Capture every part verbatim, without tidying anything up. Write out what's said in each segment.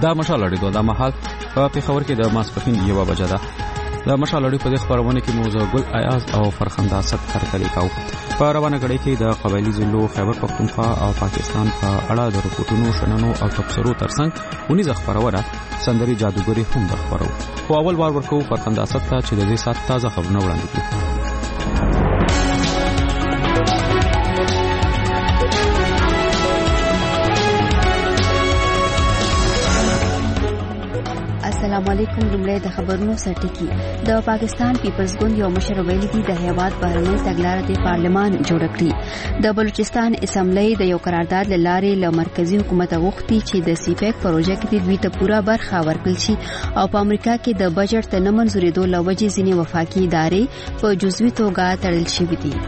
دا مشال اړیدو د مهال په پیښور کې د ماسپښین یوه بجه ده. د مشال اړیدو په دې خبرونه کې موضوع ګل ایاز او فرخنده ست هرکلی کاو. په روانه غړي کې د قبایلی ضلعو خیبر پختونخوا او پاکستان په اړه د رپورټونو شننو او تبصرو ترڅنګ ونیز خبرونه سندري جادوګری هم د خبرو. خو اول وار ورکو فرخنده ست ته چې د دې سات تازه خبرونه وړاندې کړي. السلام علیکم. لومړی د خبرونو سرټکی. د پاکستان پیپلز ګوند یو مشر ویلي دی د هیواد بهرنی تګلارې د پارلمان جوړ کړي. د بلوچستان اسمبلی د یو قرارداد لاره له مرکزی حکومت غوښتي چې د سی پیک پروژه کې د دوی ته پوره برخه ورکړل شي او په امریکا کې د بجټ ته نه منځورېدو له وجې ځینې وفاقي ادارې په جزوي توګه تړل شوې دي.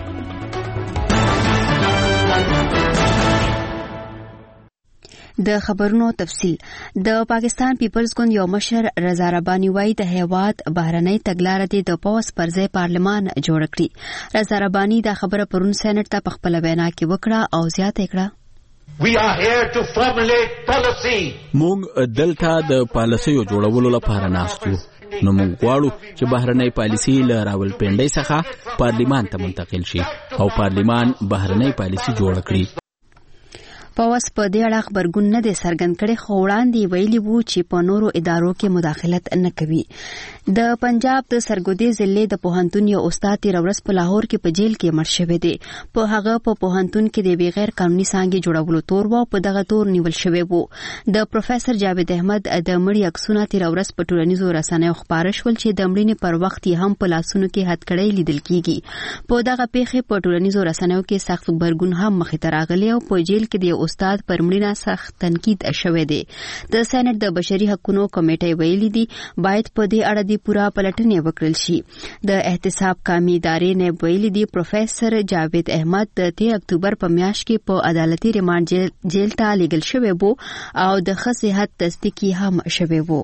د خبرونو تفصیل. د پاکستان پیپلز ګوند یو مشر رضا رباني وايي د هیواد بهرنی تګلارې د پوس پر ځای پارلمان جوړ کړي. رضا رباني دا خبره پرون سېنات ته په خپل وینا کې وکړه او زیاته کړه. We are here to formulate policy. موږ دلته د پالیسیو جوړولو لپاره ناست یو. نو موږ غواړو چې بهرنی پالیسي له راولپنډۍ څخه پارلمان ته منتقل شي او پارلمان بهرنی پالیسي جوړ کړي. پوس په دې اړه خبرګون نه دی څرګند کړی خو وړاندې ویلي وو چې په نورو ادارو کې مداخلت نه کوي. د پنجاب د سرګودي ضلع د پوهنتون یو استاد تیر ورځ په لاهور کې په جیل کې مړ شوی دی. په هغه په پوهنتون کې د بغیر قانوني څانګې جوړولو تور و په دغه تور نیول شوی وو. د پروفیسور جاوید احمد د مړي عکسونه تیر ورځ په ټولنیزو رسنیو خپاره شول چې د مړینې پر وخت یې هم په لاسونو کې هتکړۍ لیدل کیږي. په دغه پیښې په ټولنیزو رسنیو کې سخت خبرګون هم مخې ته راغلی او په جیل کې د استاد پر مړینه سخت تنقید شوی دی. د سېنات د بشري حقوقو کمیټې ویلي دي باید په دې اړه د پوره پلټنې وکړل شي. د احتساب قومي ادارې نه ویلي دي پروفیسور جاوید احمد د تیر اکتوبر په میاشت کې په عدالتي ریماند جیل ته لیږل شوی وو او د ښه صحت تصدیق هم شوی وو.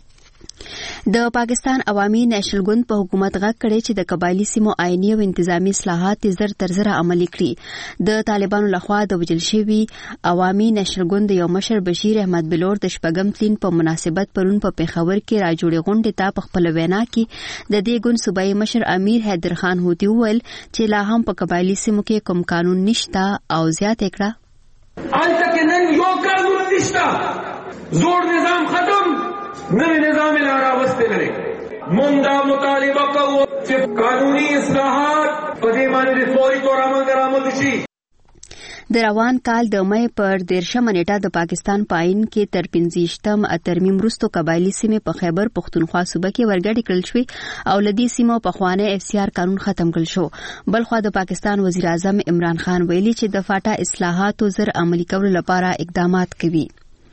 د پاکستان عوامي نېشنل ګوند په حکومت غږ کړی چې د قبایلی سیمو آئینی او انتظامی اصلاحات زر تر زر عملي کړي. د طالبانو لخوا د وژل شوي عوامي نېشنل ګوند یو مشر بشیر احمد بلور د شپږم تلین په مناسبت پرون په پیښور کې راجوړې غونډې ته په خپل وینا کې د دې ګوند صوبایي مشر امیر حیدر خان هوتي وویل چې لا هم په قبایلی سیمو کې کوم قانون نشته او زیاته کړه الته کې نن یو قانون نشته زوړ نظام ختم نوی نظام لارا وسته لري. مونږ دا مطالبه کوو چې قانوني اصلاحات په دې باندې فوري تور عمل درآمد شي. د روان کال د مې پر دیرشمه نیټه د پاکستان په آئین کې تر پنځویشتم ترمیم وروسته قبایلی سیمې په خیبر پختونخوا صوبه کې ورګډې کړل شوې او له دې سیمو پخوانی اف سی آر قانون ختم کړل شو. بلخوا د پاکستان وزیر اعظم عمران خان ویلي چې د فاټا اصلاحاتو زر عملي کولو لپاره اقدامات کوي.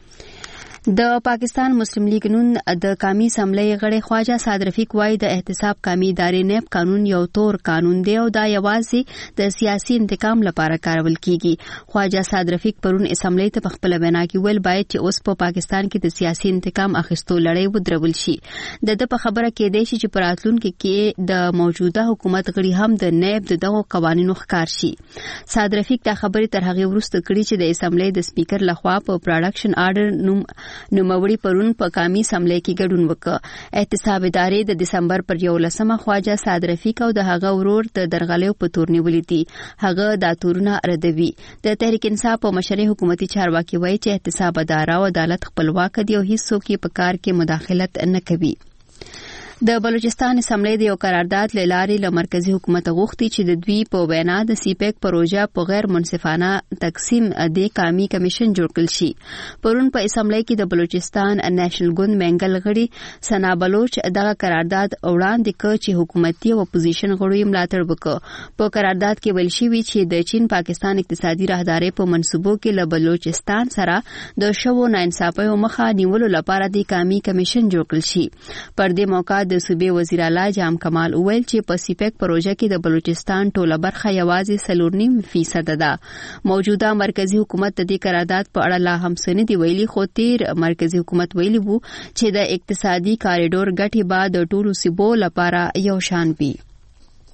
د پاکستان مسلم لیگ نون د قومي اسمبلی غړي خواجه سعد رفیق وايي د احتساب قومي ادارې نیب قانون یو تور قانون دی او دا یوازې د سیاسي انتقام لپاره کارول کیږي. خواجه سعد رفیق پرون اسمبلی ته په خپل وینا کې ویل باید چې اوس په پاکستان کې د سیاسي انتقام اخیستو لړۍ ودرول شي. د د په خبره کې دی چې په راتلونکي کې د موجوده حکومت غړي هم د نیب دغه قوانینو ښکار شي. سعد رفیق دا خبرې تر هغه وروسته کړي چې د اسمبلی د سپیکر لخوا په پروډکشن آرډر نوم نوموړي پرون په قومي اسمبلی کې ګډون وکړ. احتساب ادارې د دسمبر پر یولسمه خواجه سعد رفیق او د هغه ورور د درغلیو په تور نیولې دي. هغه دا تورونه ردوي. د تحریک انصاف په مشرۍ حکومتي چارواکي وایي چې احتساب اداره او عدالت خپلواک دي او هیڅوک یې په کار کې مداخلت نه کوي. د بلوچستان اسمبلی د یو قرارداد لارې له مرکزی حکومت غوښتي چې د دوی په وینا د سی پیک پروژه په غیر منصفانه تقسیم د قومي کمیشن جوړ کړل شي. پرون په اسمبلی کې د بلوچستان نېشنل ګوند منګل غړي سنا بلوچ دغه قرارداد وړاندې کړ چې حکومتي او اپوزیشن غړي ملاتړ وکړي. په قرارداد کې ویل شوی چې د چین پاکستان اقتصادي راهداري په منصوبو کې له بلوچستان سره د شوو ناانصافیو مخه نیولو لپاره د قومي کمیشن جوړ کړل شي. پر دې موقع د صوبې وزیر اعلی جام کمال وویل چې په سی پیک پروژه کې د بلوچستان ټوله برخه یوازې څلور نیم فیصد ده. موجوده مرکزی حکومت د دې قرارداد په اړه لا هم څه نه دی ویلي خو تیر مرکزی حکومت ویلي وو چې د اقتصادي کاریډور ګټې به د ټولو صوبو لپاره یو شان وي.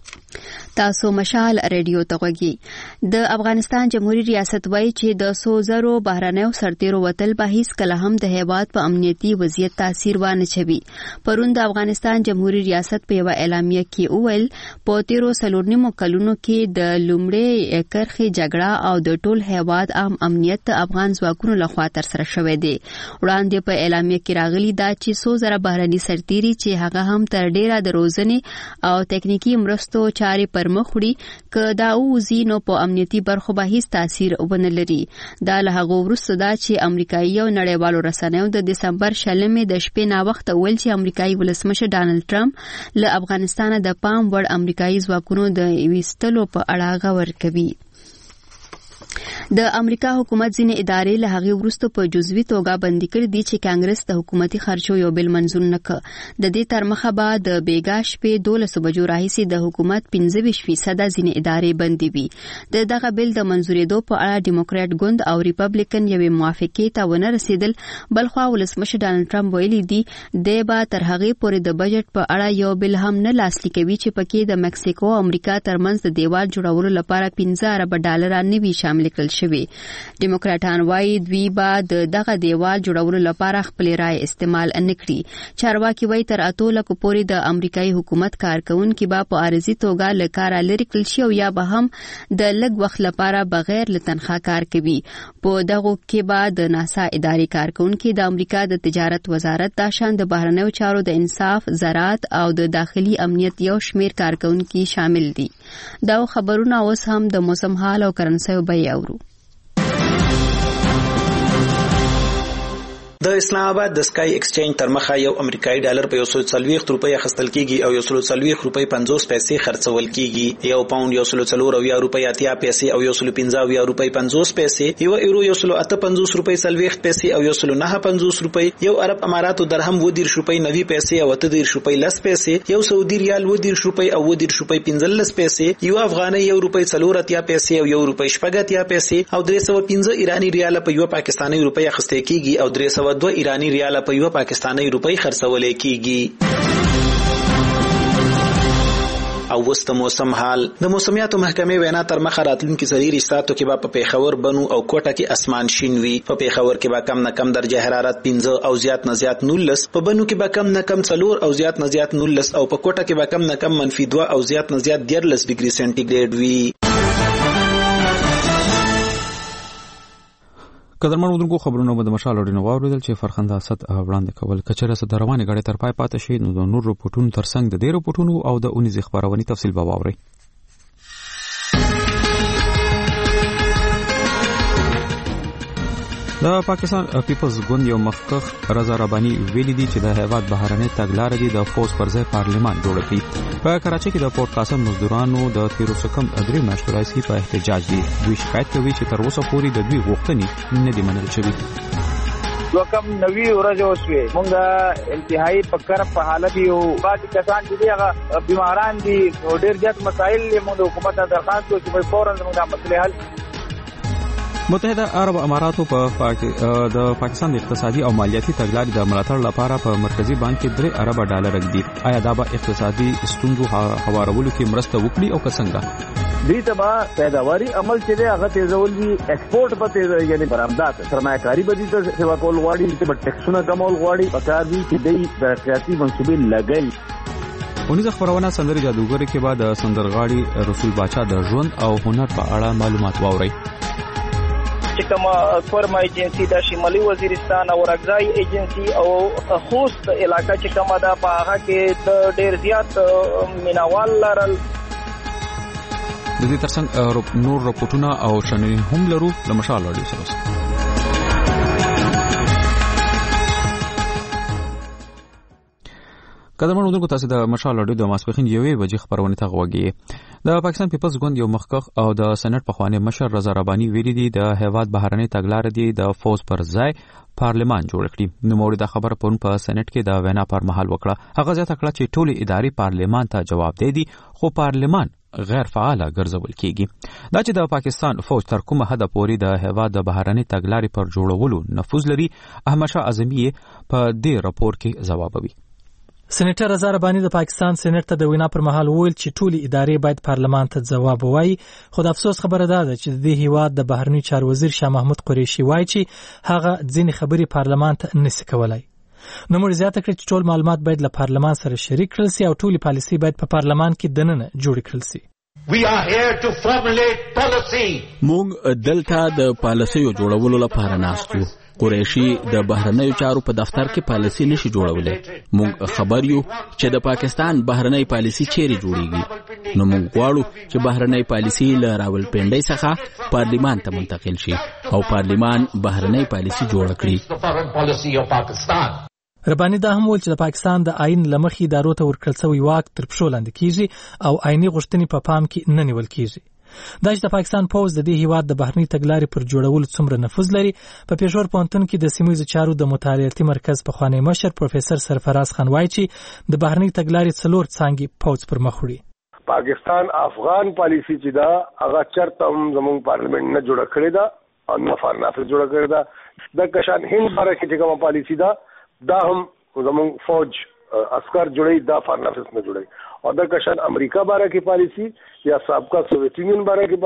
تاسو مشال ریډیو ته غوږی د افغانستان جمهوریت ریاست وایي چې د سو زرو بهرنیو سرتیرو وتل به هیڅ کله هم د هیواد په امنیتي وضعیت تاثیر وانه چوي. پرون د افغانستان جمهوریت ریاست په یو اعلامیه کې وویل په تیرو څلور نیمو کلونو کې د لومړی کرخي جګړه او د ټول هیواد عام امنیت د افغان ځواکونو لخوا تر سره شوې دي. وړاندې په اعلامیه کې راغلي دا چې سو زره بهرني سرتیري چې هغه هم تر ډیره د روزنې او تکنیکی مرستو چارې پر مخ وړي که دا اوزي نو په امنیتي برخو به هیڅ تاثیر ونه لري. دا له هغه وروسته دا چې امریکایي او نړیوالو رسنیو د دسمبر شلمې د شپې نا وخت ویل چې امریکایي ولسمشر ډانلډ ټرمپ له افغانستان د پام وړ امریکایي ځواکونو د ویستلو په اړه غور کوي. د امریکا حکومت ځینې ادارې له هغه وروسته په جزوي توګه بندي کړې دي چې کانګرس د حکومتي خرچو یو بل منظور نکړ. د دې تر مخه به د بیګا شپې دولس بجو راهیسې د حکومت پنځه ویشت فیصد ځینې ادارې بندي وي. د دغه بل د منځورېدو په اړه ډیموکرات ګوند او ریپبلیکن یوې موافقې ته ونه رسیدل. بلخوا ولسمشر ډانلډ ټرمپ ویلي دی د به تر هغه پورې د بجټ په اړه یو بل هم نه لاسلیک کوي چې پکې د مکسیکو او امریکا ترمنځ د دیوال جوړولو لپاره پنځه ارب ډالر نه وي شامل کړل شوی. ډیموکراټان وايي دوی به د دغه دیوال جوړولو لپاره خپل رائے استعمال نه کړي. چارواکي وايي تر اته لکو پورې د امریکایي حکومت کارکونکو به په عارضي توګه له کار لري کړل شي او یا به هم د لږ وخت لپاره بغیر له تنخواه کار کوي. په دغه کې به د ناسا اداري کارکونکو د امریکا د تجارت وزارت د شان د بهرنیو چارو د انصاف، زراعت او د داخلي امنیت یو شمیر کارکونکو شامل دي. دا خبرونه اوس هم د موسم حال او کرنسي بیه اورو. د اسلام آباد د سکای ایکسچینج تر مخه یو امریکایي ډالر په یو سل څلوېښت روپۍ اخیستل کیږي او یو سل څلوېښت روپۍ پنځوس پیسې خرڅول کیږي. یو پاوند یو سل څلور اویا روپۍ اتیا پیسې او یو سل پنځه اویا روپۍ پنځوس پیسې، یو یورو یو سل اته پنځوس روپۍ څلوېښت پیسې او یو سل نهه پنځوس روپۍ، یو عرب اماراتو درهم اووه دېرش روپۍ نوي پیسې او اته دېرش روپۍ لس پیسې، یو سعودي ریال اووه دېرش روپۍ او اووه دېرش روپۍ پنځلس پیسې، یو افغانۍ یو روپۍ څلور اتیا پیسې او یو روپۍ شپږ اتیا پیسې او درې سوه پنځه ایراني ریال په یو پاکستاني روپۍ اخیستل کیږي او درې سوه دوه ایراني ریال په یو پاکستاني روپۍ خرڅول کیږي. او وست موسم حال د موسمیاتو محکمې وینا تر مخه راتلونکي څلور ساعتو کې به په پیښور، بنو او کوټه کې اسمان شین وي. په پیښور کې به کم نه کم درجه حرارت پنځه او زیات نه زیات نولس، په بنو کې به کم نه کم څلور او زیات نه زیات نولس او په کوټه کې به کم نه کم منفي دوه او زیات نه زیات دیارلس ډیګري سنټیګریډ وي. قدرمن ودونکو خبرونه به د مشال اورینو واوریدل چې فرخنده اسد وړاندې کول کچره سره روانه غړي تر پای پاتې شي. نو د نور رپورټونو ترڅنګ د ډیرو رپورټونو او د اونیز خبرونه تفصیل به واوري. د پاکستان پیپلز ګوند یو مخکخ رضا رباني ویلي دی چې د هیواد بهرنۍ تګلارې دي د فوز پر ځای پارلمان جوړ کړي. په کراچۍ کې د پورت قاسم مزدورانو د تیرو سکم درې میاشتو راځي په احتجاج دي. دوی شکایت کوي چې تر اوسه پورې د دوی غوښتنې نه دي منل شوې. وکم نوی ورځ اوسوي مونږه انتهایی فکر په حالت یو باقي کسان چې هغه بیماران دي او ډېر زیات مسایل موږ حکومت ته درخواست کوو چې فوراً موږ مسلې حل. متحده عرب اماراتو په پاک... د پاکستان د اقتصادي او مالیاتي تګلارې د ملاتړ لپاره په مرکزی بانک کې درې ارب ډالر ږدي. آیا دا به اقتصادي ستونزو هوارولو کې مرسته وکړي او که څنګه؟ دې تبا پیداواري عمل چې دی هغه تیزول وی ایکسپورټ په تیز یعنی برآمدات سرمایه‌کاري به دي ته سیوا کول غواړي چې په ټیکسونه کمول غواړي پکار دي چې دې د سیاسي منصوبې لګي. اونیز خبرونه سندري جادوګر کې بعد سندرغاړي رسول باچا د ژوند او هنر په اړه معلومات واوري. چې کوم فرما ایجنسی د شمالي وزیرستان او راګزای ایجنسی او خوست علاقہ چې کومه ده په هغه کې د ډیر زیات مینوال لرل. د دې ترڅنګ نور رپورټونه او شننې هم لرو. لمشال اړیو سره قدرمن ودونکو تاسو د مشال اړیو د ماسپخین یوې بجې خبرونه ته غوږی. د پاکستان پیپلز ګوند یو مخکخ او د سېنات په خوانې مشر رضا رباني ویلي دی د هیواد بهرنۍ تګلارې دی د فوز پر ځای پارلمان جوړ کړي. نو موري دا خبره پرون په سېنات کې د وینا پر مهال وکړه. هغه ځکه کړه چې ټولې ادارې پارلمان ته جواب دی خو پارلمان غیر فعال ګرځول کیږي. دا چې د پاکستان فوج تر کومه حد پورې د هیواد د بهرنۍ تګلارې پر جوړولو نفوذ لري، احمد شاه اعظمي په دې راپور کې ځوابوي. سېنیټر رضا رباني د پاکستان سېنات ته د وینا پر مهال وویل چې ټولې ادارې باید پارلمان ته ځواب ووایي، خو د افسوس خبره ده چې د دې هیواد د بهرنی چارو وزیر شاه محمود قریشي وایي چې هغه ځینې خبرې پارلمان ته نشي کولای. نو موږ زیاته کړې چې ټول معلومات باید له پارلمان سره شریک کړل شي او ټولې پالیسي باید په پارلمان کې دننه جوړ کړل شي. We are here to formulate policy. موږ دلته د پالیسیو جوړولو لپاره ناست یو. قریشي د بهرنیو چارو په دفتر کې پالیسي نشي جوړولای. موږ خبر یو چې د پاکستان بهرنی پالیسي چیرې جوړیږي. نو موږ غواړو چې بهرنی پالیسي له راولپنډۍ څخه پارلمان ته منتقل شي او پارلمان بهرنی پالیسي جوړ کړي. رباني دا هم ویل چې د پاکستان د آئین له مخې ادارو ته ورکړل شوی واک تر پښو لاندې کیږي او آئینی غوښتنې په پام کې نه نیول کیږي. دا چې د پاکستان پوز د دې هیواد د بهرنی تګلارې پر جوړولو څومره نفوذ لري، په پېښور پوهنتون کې د سیمه ییزو چارو د مطالعاتي مرکز پخوانی مشر پروفیسور سرفراز خان وایي چې د بهرنی تګلارې څلور څانګې پوز پر مخ وړي. پاکستان افغان پالیسی چې دا هغه چرته هم زموږ پارلیمنت نه جوړه کړې ده او نه فارنافس جوړه کړې ده. د کشان هند باره کې چې کومه پالیسی ده دا هم زمون فوج عسكر جوړي دا فارنافس نه جوړي او د کشان امریکا باره کې پالیسی یا سابقہ سوویت یونین باره کې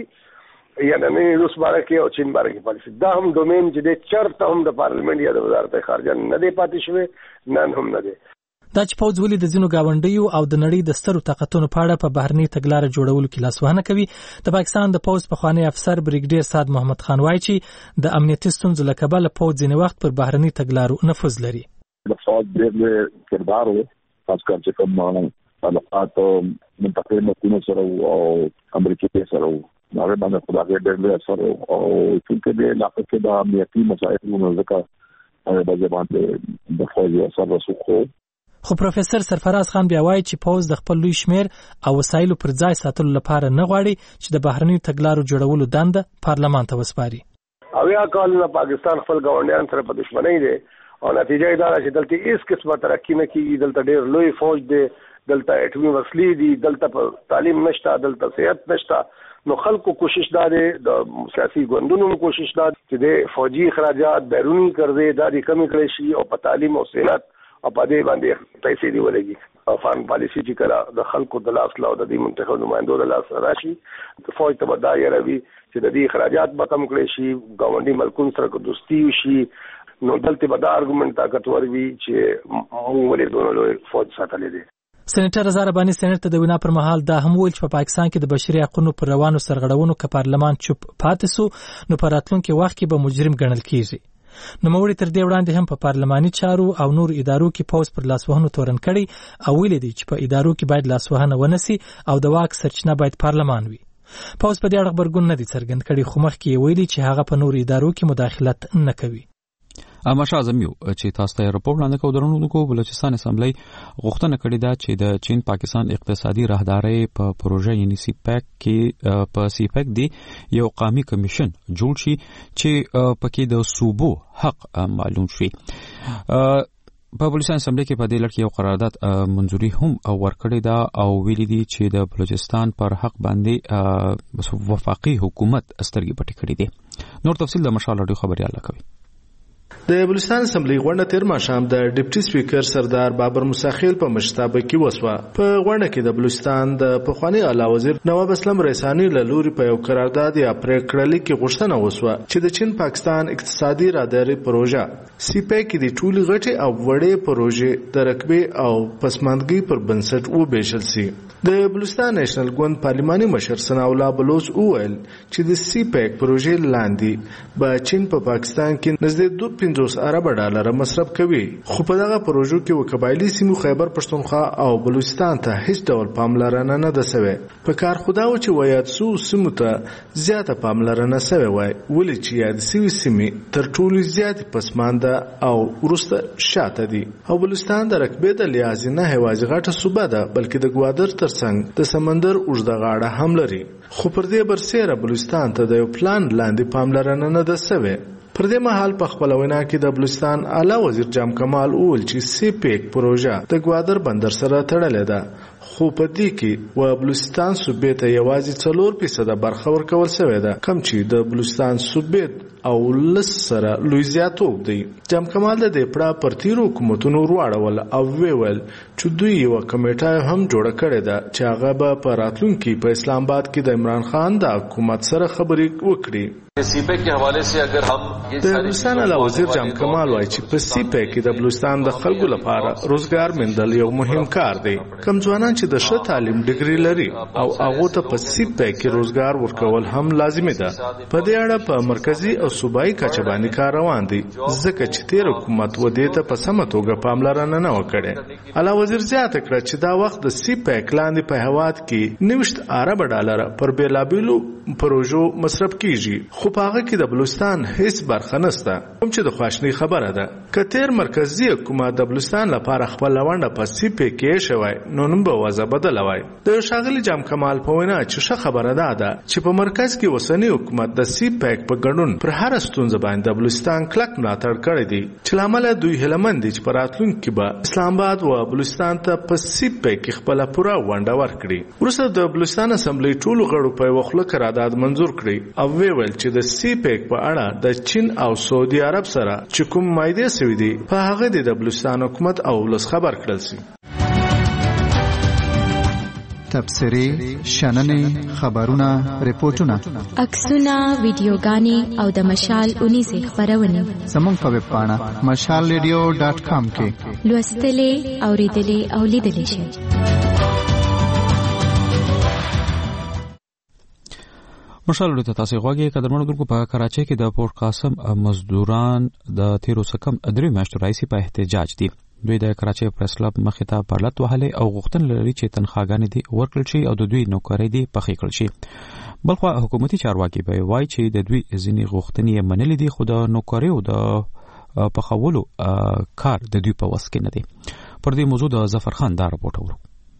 پالیسی یا د روس باره کې او چین باره کې پالیسی دا هم ډومین چې د چرته هم د پارلیمنت یا د وزارت خارجه نه دی پاتې شوی نن هم نه دی. دا چې پوز ولې د ځینو گاونډیو او د نړۍ د سترو طاقتونو په اړه په بهرنی تګلارې جوړولو کې لاسوهنه کوي، د پاکستان د پوز پخوانی افسر بریګیډیر سعد محمد خان وایي چې د امنیتي ستونزو له کبله پوز ځینې وخت پر بهرنی تګلارو نفوذ لري. د فوج ډېر کردار و خاص کر چې کوم علاقات منطقې مکونو سره او امریکا سره هغه باندې خدای ډېر سره او چې د علاقې کې د امنیتي مسایلو نو ځکه هغه د باندې د فوج سره رسوخو. خو پروفیسور سرفراز خان بیا وایي چې پوز د خپل لوی شمیر او وسایلو پر ځای ساتلو لپاره نه غواړي چې د بهرنیو تګلارو جوړولو دنده پارلمان ته وسپاري. اویا کالونه پاکستان خپل ګاونډیان سره په دښمنۍ دی او نتیجه یې دا ده چې دلته هیڅ قسمه ترقي نه کیږي. دلته ډېر لوی فوج دی، دلته اټومي وسلې دي، دلته په تعلیم نشته، دلته صحت نشته. نو خلکو کوشش دا دی، د سیاسي ګوندونو کوشش دا دی چې د فوجي اخراجات بیرونی قرضې دا دي کمی کړی شي او په تعلیم او صحت او په دې باندې پیسې دی ولګي. فارن پالیسی چې کله د خلکو د لاس له د دې منتخب نمائندو د لاس راشي فوج ته دا یې راوي چې د دې اخراجات به کم کړی شي، ګاونډي ملکونو سره دوستي وشي. نو دلته به دا ارګومنت طاقتور وي چې موږ ولې دونه لوی فوج ساتلې دي. سېنیټر رضا رباني سېنات ته د وینا پر مهال دا هم ویل چې په پاکستان کې د بشري حقوقو پر روانو سرغړونو که پارلمان چوپ پاتې سو نو په راتلونکي وخت کې به مجرم ګڼل کیږي. نو موري تر دې وړاندې هم په پارلماني چارو او نور ادارو کې پوز پر لاسوهنو تورن کړي او ویل دي چې په ادارو کې باید لاسوهنه ونسي او د واک سرچینه باید پارلمان وي. پوز په دې اړه خبرګون نه دي څرګند کړي خو مخکې ویلي چې هغه په نور ادارو کې مداخلت نه کوي. اما شازم یو چې تاسو ته راپور وړاندې کوو درنونکو بلوچستان اسمبلی غوښتنه کړې ده چې د چین پاکستان اقتصادي راهداري په پروژه یعنی سی پیک کې په سی پیک دی یو قومي کمیشن جوړ شي چې پکې د صوبو حق معلوم شي. په بلوچستان اسمبلی کې په دې لړ کې یو قرارداد منځوري هم ورکړې ده او ویلي دي چې د بلوچستان پر حق باندې وفاقي حکومت سترګې پټې کړې دي. نور تفصیل د مشال راډیو خبريال کوي. د بلوچستان اسمبلی غونډه تیر ماښام د ډیپټي سپیکر سردار بابر موسیخیل په مشرتابه کې وسوه. په غونډه کې د بلوچستان د پخوانی اعلی وزیر نواب اسلم ریسانی له لوري په یو قرارداد یا پریکړه کې غوښتنه وسوه چې د چین پاکستان اقتصادي راهداري پروژه سی پی کې د ټولي غټي او وړې پروژې د رقبې او پسماندګۍ پر بنسټ وبېشل سي. د بلوچستان نېشنل ګوند پارلماني مشر ثناء الله بلوچ وویل چې د سی پی پروژې لاندې به چین په پاکستان کې نږدې دوه پنځوس ارب ډالر مصرف کوي خو په دغه پروژو کې وقبایلی سیمو خیبر پښتونخوا او بلوچستان ته هیڅ ډول پاملرنه نه ده سوې. په کار خدا و چې ویاد سو سیمو ته زیاته پاملرنه سوې وای ولې چې یاد سوي سیمې تر ټولو زیاتې پسمانده او وروسته شاته دي او بلوچستان د رقبې د لحاظ نه هیوازي غټه صوبه ده بلکې د ګوادر ترڅنګ د سمندر اوږده غاړه هم لري خو پر دې برسېره بلوچستان ته د یو پلان لاندې پاملرنه نه ده سوې. پر دې مهال په خپل وینا کې د بلوچستان اعلی وزیر جام کمال وویل چې سی پیک پروژه د ګوادر بندر سره تړلې ده خو په دې کې و بلوچستان صوبې ته یوازې څلور فیصد برخه ورکول شوې ده کم چې د بلوچستان صوبې او لس سره لوی زیاتوب دی. جام کمال د دې پړه پر تیرو حکومتونو وروړول او ویل چې دوی یو کمیټه هم جوړه کړې ده چې هغه به په راتلونکي په اسلام آباد کې د عمران خان د حکومت سره خبرې وکړي. سی پیک के हवाले से अगर हम د بلوچستان علاوه وزیر جام کمال وایي چې په سی پیک کې د بلوچستان د خلکو لپاره روزګار موندل یو مهم کار دی. کم ځوانان چې د ښه تعلیم ډیګري لري او هغه ته په سی پیک کې روزګار ورکول هم لازمي ده. په دې اړه په مرکزی او صوبایي کچه باندې کار روان دی ځکه چې تیر حکومت و دې ته په سمه توګه پاملرنه نه وکړي. علاوه وزیر زیاته کړه چې دا وخت د سی پیک لاندې په هواد کې نوښت ارب ډالر پر بیلابیلو پروژو مصرف کیږي خو په هغه کې د بلوچستان هیڅ برخه نشته کوم چې د خواشنی خبره ده. کتر مرکزی حکومت د بلوچستان لپاره خپل لونډه په سی پی کې شوی نو نن به وضع بدلوي. د شاغلی جام کمال په وینا چې ښه خبره ده ده چې په مرکز کې وسنی حکومت د سی پیک په ګډون پر هر ستونزه باندې د بلوچستان کلک ملاتړ کړی دی چې لامل دوی هلمند چې په راتلونکي به اسلام آباد او بلوچستان ته په سی پیک خپل پوره ونډه ورکړي. وروسته د بلوچستان اسمبلی ټولو غړو په وخت قرارداد منزور کړی او ویل چې د سی پیک په اړه د چین او سعودي عرب سره چې کوم مایده سوي دي په هغه د بلوچستان حکومت او ولس خبر کړل سي. تبصرې، شننې، خبرونه، ریپورتونه، عکسونه، ویډیوګانې او د مشال اونیزې خبرونه زموږ په ویب پاڼه مشال ریډیو ډاټ کام کې لوستلې، اوریدلې او لیدلې شئ. مشال ته تاسو غواګي قدرمنو دغه په کراچۍ کې د پورت قاسم مزدوران د تیرو سکم ادري میاشتو راځي په احتجاج دي. دوی د کراچۍ پریس کلب مخې ته پرلط وهلې او غوښتن لري چې تنخواګانې دي ورکړل شي او د دوی نوکرۍ دي پخې کړل شي. بلخو حکومتي چارواکي به وایي چې د دوی ځینې غوښتنې منلې دي خو د نوکرۍ او د پخولو کار د دوی په وس کې نه دی. پر دې موضوع د ظفر خان دا راپورټ ورو.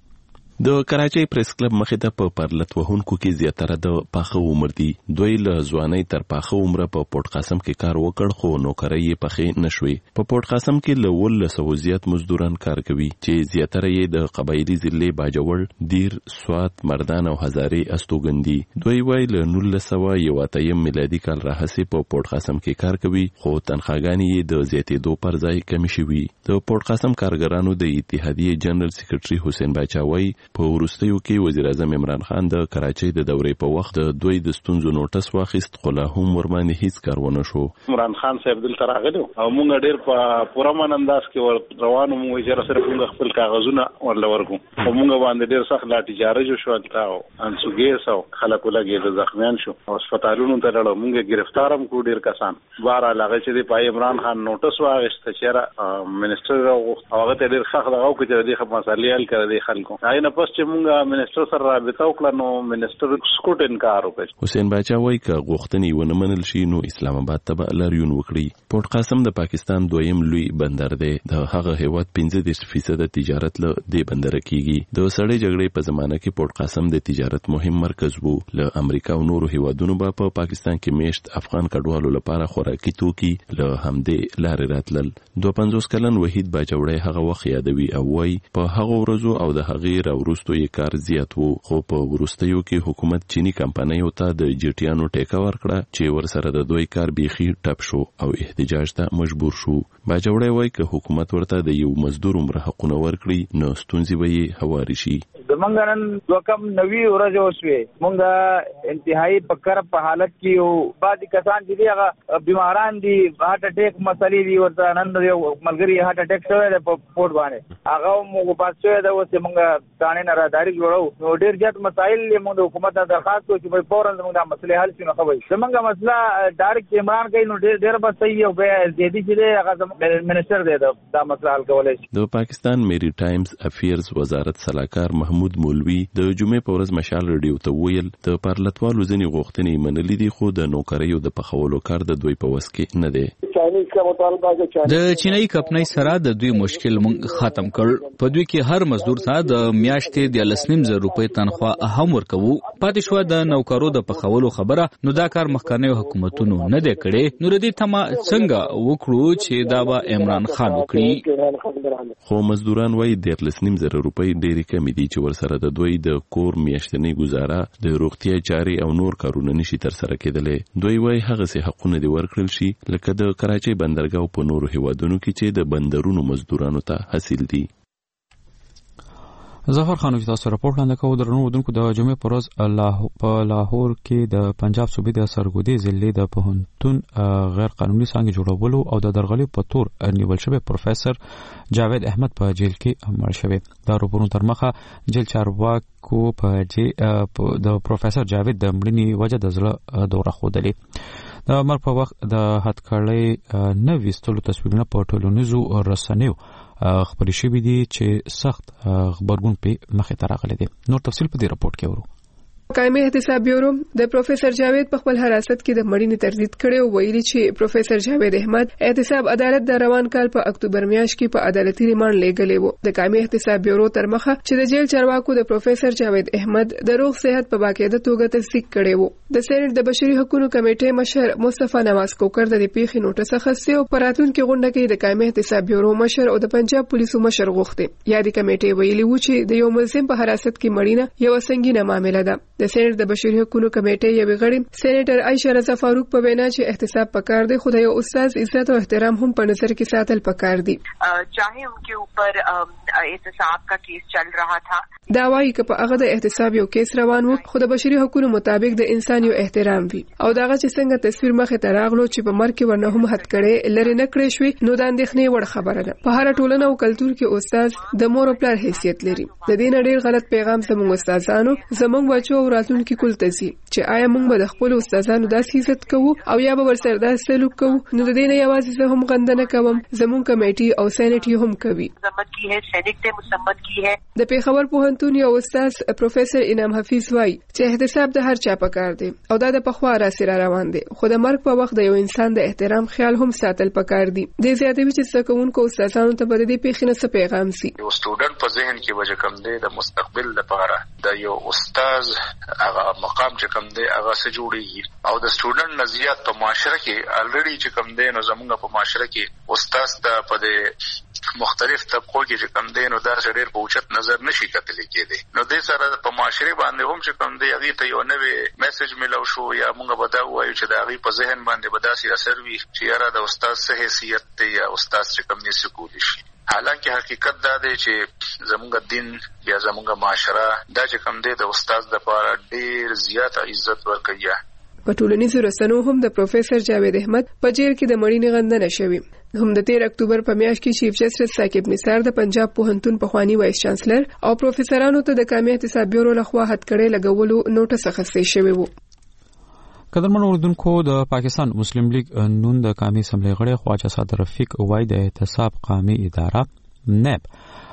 د کراچۍ پریس کلب مخې ته په پرلط وهونکو کې زیاتره د پاخه عمر دي. دوی له ځوانۍ تر پاخه عمره په پورت قاسم کې کار وکړ خو نوکرۍ یې پخې نشوي. په پورت قاسم کې له ولس او زیات مزدوران کار کوي چې زیاتره یې د قبایلي ضلع باجوړ، دیر، سوات، مردان او هزارې استوګندي. دوی وایي له نولس سوه یو اتیم میلادي کال راهیسې په پورت قاسم کې کار کوي خو تنخواګانې یې د زیاتېدو پر ځای کمې شوي. د پورت قاسم کارګرانو د اتحادیې جنرال سیکرټري حسین باچا وایي په وروستیو کې وزیر اعظم عمران خان د کراچۍ د دورې په وخت د دوی د ستونزو نوټس واخیست خو لا هم ورباندې هیڅ کار ونه شو. عمران خان صاحب دلته راغلی او موږ ډېر په پوره من انداز کې روانو موږ چې سره موږ خپل کاغذونه ورل ورکو او موږ باندې ډېر سخت لاټي چارج شو او انسوګیس او خلک ولګي د زخمیان شو او هسپتالونو ته لاړو. موږ گرفتارم کو ډېر کسان بار علاوه چې د پای عمران خان نوټس واغیست چې منسٹر او هغه ته ډېر سخت دغه کو چې د خپل مسالې حل کړی دی خلکو. آینه پس چې موږ منسٹر سره رابطه وکړه نو منسٹر سکوټ انکار وکړ. حسین باچا وایي که غوښتنې ونه منل شي نو اسلام آباد ته به لاریون وکړي. پورت قاسم د پاکستان دویم لوی بندر دی. د هغه هیواد پنځه دېرش فیصد تجارت له دې بندر کیږي. د سړې جګړې په زمانه کې پورت قاسم د تجارت مهم مرکز وو. له امریکا او نورو هیوادونو به په پاکستان کې میشت افغان کډوالو لپاره خوراکي توکي له همدې لارې راتلل. دوه پنځوس کلن وحید باجوړی هغه وخت یادوي او وایي په هغه ورځو او د هغې راوروستو یې کار زیات وو خو په وروستیو کې حکومت چینی کمپنیو ته د جټیانو ټیکه ورکړه چې ورسره د دوی کار بیخي ټپ شو او احتجاج ته مجبور شو. باجوړی وایي که حکومت ورته د یو مزدور عمره حقونه ورکړي نو ستونزې به یې هواري شي. د مونږ نن دوه کم نوي ورځې وشوې مونږ انتهایی پکر په حالت کې او بعضې کسان چې دي هغه بیماران دي هارټ اټیک مسلې دي ورته نن یو ملګري هارټ اټیک شوی دی په پورټ باندې هغه مو پاس شوی دی اوس مونږ ثانې نه راداري جوړو نو ډېر زیات مسایل یې مونږ د حکومت نه درخواست کوو چې فوراً زموږ دا مسلې حل شي نو ښه وي. زموږ مسله ډایرکټ عمران کوي نو ډېر ډېر به صحیح او بیا زیدي چې دی هغه زموږ منسټر دی دا مسله حل کولی شي. د پاکستان میری ټایمز افیرز وزارت سلاکار محمود مولوي د جمعې په ورځ مشال رادیو ته ویل د پارلطوالو ځینې غوښتنې منلې دي خو د نوکریو د پخولو کار د دوی په وس کې نه دی. د چینایي کمپنۍ سره د دوی مشکل مونږ ختم کړ. په دوی کې هر مزدور ته د میاشتې د لسنیم زر روپۍ تنخواه هم ورکوو. پاتې شوه د نوکرو د پخولو خبره نو دا کار مخکنیو حکومتونو نه دی کړی. نو ردی تمه څنګه وکړو چې دا به عمران خان وکړي. خو مزدوران وایي د لسنیم زر روپۍ ډېرې کمې دي چې سره د دوی د کور میاشتنی گزاره د روغتیا چاري او نور کارونه نشي تر سره کېدلې. دوی وايي هغه سه حقونه دی ورکړل شي لکه د کراچۍ بندرګاه په نورو هیوادونو کې چې د بندرونو مزدورانو ته حاصل دي. ظفر خانو چې تاسو راپور وړاندې کوو درنو ودونکو د جمعې پر ورځ الله په لاهور کې د پنجاب صوبې د سرګودي ضلع د پوهنتون غیر قانوني څنګه جوړولو او د درغلي په تور نیول شوی پروفیسور جاوید احمد په جیل کې مړ شوی. دا راپورونه تر مخه جیل چارواکو په د پروفیسور جاوید د مړینې وجه د زړه دوره خودلې. د مرګ په وخت د هټکړۍ نه ویستلو تصویرونه په ټولنیزو رسنیو خبرې شوې دي چې سخت خبرګون په مخه ته راغلي دي. نور تفصیل په دې راپورټ کې ورو. قائمه احتساب بیورو د پروفیسور جاوید په خپل حراست کې د مړینې تردید کړي او ویلي چې پروفیسور جاوید احمد احتساب عدالت د روان کال په اکتوبر میاشت کې په عدالتي ریماند لېږلی وو. د قائمه احتساب بیورو تر مخه چې د جیل چارواکو د پروفیسور جاوید احمد د روغ صحت په باقاعده توګه تصدیق کړي وو. د سېنات د بشري حقوقو کمیټې مشر مصطفی نواز کوکر د پیښې نوټس اخیسته او پراتونکو غونډه کې د قائمه احتساب بیورو مشر او د پنجاب پولیسو مشر غوښته. یا د کمیټې ویلي وو چې د یو ملزم په حراست کې مړینه یو سنگینه معاملې ده. د سېنات د بشري حقوقو کمیټې یو غړي سېنیټر عائشہ رضا فاروق په وینا چې احتساب پکار دی، خدای او استاد عزت او احترام هم په نظر کې ساتل پکار دي. چاہے ان کے اوپر احتساب کا کیس چل رہا تھا، دا وايي چې په هغه د احتساب یو کیس روان وو، خو د بشري حقوقو مطابق د انسان یو احترام وي او داغه چې څنګه تصویر مخه ته راغلو چې په مرګ کې ورنه هم حد کړي لری نه کړی شوی، نو د اندېښنې وړ خبره ده. په هر ټولنه او کلچر کې استاد د مور او پلار حیثیت لري. د دې نه ډېر غلط پیغام زموږ استادانو زموږ بچو او راتلونکو کول ته سي چې آیا موږ به د خپل استادانو داسې عزت کوو او یا به ورسره داسې سلوک کوو. نو د دې نه یوازې زه هم غندنه کوم، زموږ کمیټي او سېنیټ هم کوي. مسمت کی ہے سېنیټ ته مسمت کی ہے. د پیښور پوهنتون یو استاد پروفیسور انعام حفیظ وای چې احتساب د هر چا پکار دی او دا د پخوا را سره روان دی، خو د مرګ په وخت د یو انسان د احترام خیال هم ساتل پکار دی. د زیاتوي چې څکونکو استادانو ته بده دی پیښنه څه پیغام سي. یو سټوډنټ په ذهن کې وجه کم دی د مستقبل لپاره د یو استاد هغه مقام چې کم دی هغه څه جوړیږي او د سټوډنټ نظریات په معاشره کې الریډي چې کم دی نو زموږ په معاشره کې استاد ته په مختلف طبقو کې چې کم دی نو دا ډېر په اوچت نظر نشي کتل کېدی. نو د سره په معاشري باندې هم چې کم دی هغه ته یو نوې میسج ملو شو یا موږ به دا وایو چې دا غي په ذهن باندې به داسې اثر وي چې یاره د استاد څه حیثیت دی یا استاد چې کم دی سکول شي. حالانکه حقیقت دا دی چې زموږ دین یا زموږ معاشره دا چې کم دی د استاد لپاره ډېر زیات عزت ورکوي. په ټولنیزو رسنیو هم د پروفیسور جاوید احمد په جیل کې د مړینې غندنه شوې. هم د تیر اکتوبر په میاشت کې چیف جسټس ثاقب نثار د پنجاب پوهنتون پخوانی وایس چانسلر او پروفیسورانو ته د قائمه احتساب بیورو لخوا هټکړې لګولو نوټس اخیستل شوی وو. قدرمن اوردونکو د پاکستان مسلم لیگ نون د قومي اسمبلی غړي خواجه صادق رفیق وای د احتساب قومي اداره نیب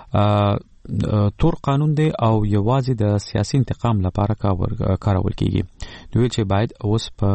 تور قانون دی او یوازې د سیاسي انتقام لپاره کارول کیږي. دوی چې باید اوس په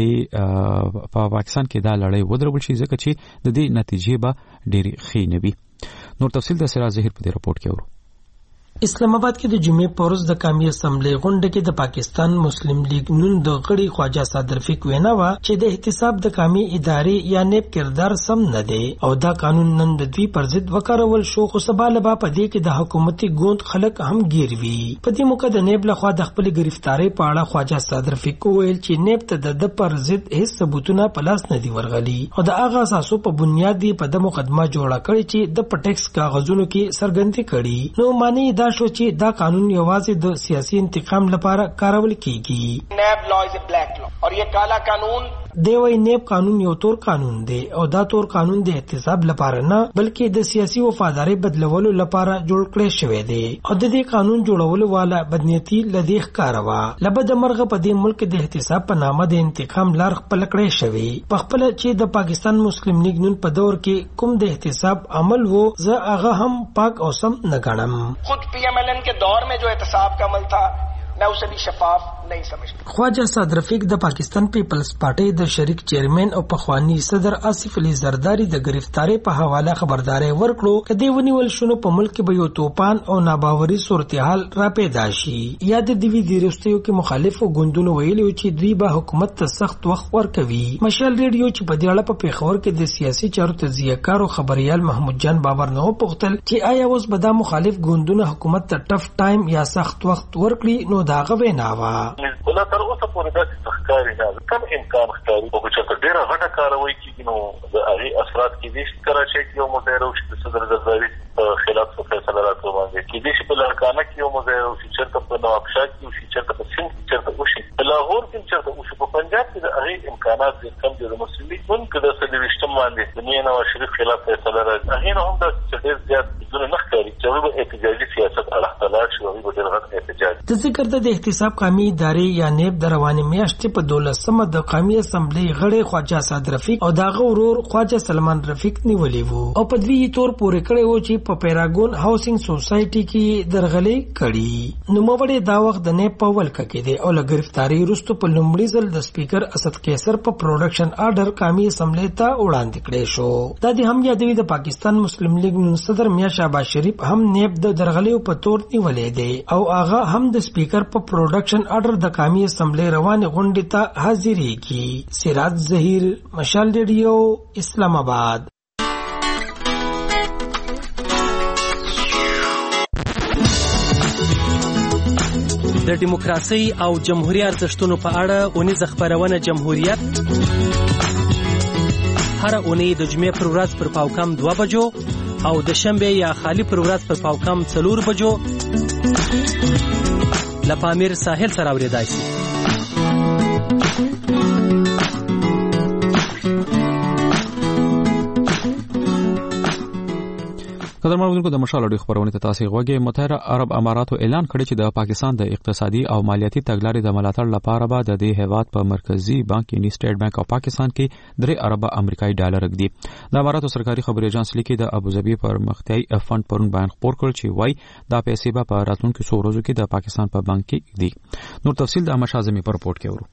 دې په پاکستان کې دا لړۍ ودرول شي ځکه چې د دې نتیجې به ډېری ښې نه وي. نور تفصیل د سراج ظهیر په دې راپورټ کې ورو. اسلام آباد کې د جمعې په ورځ د قومي اسمبلی غونډه کې د پاکستان مسلم لیگ نون د غړي خواجه صادق رفیق وینا وا چې د احتساب د قومي ادارې یا نیب کردار سم نه دی او دا قانون نن د دوی پر ضد وکارول شو، خو سباله با په دې کې د حکومتي ګوند خلک هم گیر وی. په دې موقع د نیب لخوا د خپل گرفتاری په اړه خواجه صادق رفیق ویل چې نیب ته د پر ضد هیڅ ثبوتونه پلاس نه دی ورغلي او د هغه اساسو په بنیاد دی په د مقدمه جوړه کړی چې د پټیکس کاغذونو کې سرګندي کړي. نو معنی دا شو چې دا قانون یوازې د سیاسي انتقام لپاره کارول کیږي. نیب لا از ا بلیک لا اور یہ کالا قانون دی وای نیب قانون یو تور قانون دی او دا تور قانون د احتساب لپاره نه بلکې د سیاسي وفاداری بدلولو لپاره جوړ کړی شوی دی او د دې قانون جوړولو والا بدنیتی لدیخ کاروا لبد مرغه په دې ملک د احتساب په نامه د انتقام لار خپل کړی شوی. په خپل چې د پاکستان مسلم لیگ نون په دور کې کوم د احتساب عمل وو زه هغه هم پاک او سم نه ګڼم. خود پی ایم ایل این کے دور میں جو احتساب کا عمل تھا मैं उसे भी शफाफ नहीं समझता। ख्वाजा साद रफیق د پاکستان پیپلز پارټي د شریک چیرمن او پخوانی صدر آصف علي زرداری د گرفتاری په حواله خبرداري ورکړو کدی ونیول شنو په ملک کې به یو توپان او ناباوري صورتحال را پیدا شي. یاد دی وی دیرستیو کې مخالفو ګوندونو ویلي چې دوی به حکومت ته سخت وخت ورکوي. مشال ریډیو چې په دې اړه په پیښور کې د سیاسي چارو تجزیه‌کار او خبريال محمود جان بابر نو پوښتل چې آیا اوس به د مخالف ګوندونو حکومت ته ټف ټایم یا سخت وخت ورکړي. نو دا غوې نه وا ولا تر اوسه پورې داسې تخکاری نه کم امکان ښکاري او چې ډېره غټه کاروي کېږي نو د هغې اثرات کېدای شي کراچۍ کې یو مظاهره وشي د صدر زرداري په خلاف څه فیصله راته باندې کېدای شي په لاړکانه کې یو مظاهره وشي چېرته په نوابشاه کې وشي چېرته په سند کې چېرته وشي په لاهور کې چېرته وشي په پنجاب کې د هغې امکانات ډېر کم دي. د مسلم لیګ ګوند که د څلېرویشتم باندې د میا نواز شریف خلاف فیصله راځي هغې نه هم داسې ډېر زیات څیزونه نه ښکاري چې هغوی به احتجاجي سیاست اړخ ته لاړ شي هغوی به ډېر غټ احتجاج. د ذکر د احتساب قومي ادارې یا نیب د روانې میاشتې په دولسمه د قومي اسمبلی غړی خواجه سعد رفیق او داغه ورور خواجه سلمان رفیق نیولې وو او په دوی تور پورې کړی وو چې په پیراګون هاوسینګ سوسایټي کې درغلي کړي. نو موړې دا وخت د نیب په ولکه کې دی او له گرفتاری وروسته په لومړي ځل د سپیکر اسد قیصر په پروډکشن آرډر قومي اسمبلی ته وړاندې کړی شو. دا د هم یادوي د پاکستان مسلم لیگ نن صدر میا شهباز شریف هم نیب د درغلیو په تور نیولې دی او هغه هم د سپیکر په پروډکشن آرډر د قومي اسمبلی روانه غونډې ته حاضرېږي. سراج ظهیر، مشال ریډیو، اسلام آباد. د دیموکراسي او جمهوریت ارزښتونو په اړه اونیزه خبرونه جمهوریت هر اونۍ د جمعې پر ورځ پر پاوکم دوه بجو او د شنبه یا خالی پر ورځ پر پاوکم څلور بجو له پامیر ساحل سره اورېدای شي. قدرمن اوریدونکو د مشال اړیخ خبرونه ته تاسو غوږی. متحده عرب اماراتو اعلان کړی چې د پاکستان د اقتصادي او مالیاتي تګلارې د ملاتړ لپاره به د دې هیواد په مرکزی بانک یعنی سټیټ بانک اف پاکستان کې درې ارب امریکایي ډالر ږدي. د اماراتو سرکاري خبري ایجنسی لیکي د ابوظبي پرمختیايي فند پرون بیان خپور کړ چې وای دا پیسې به په راتلونکو څو ورځو کې د پاکستان په بانک کې دي. نور تفصیل د مشازمي پر رپورت کې ورو.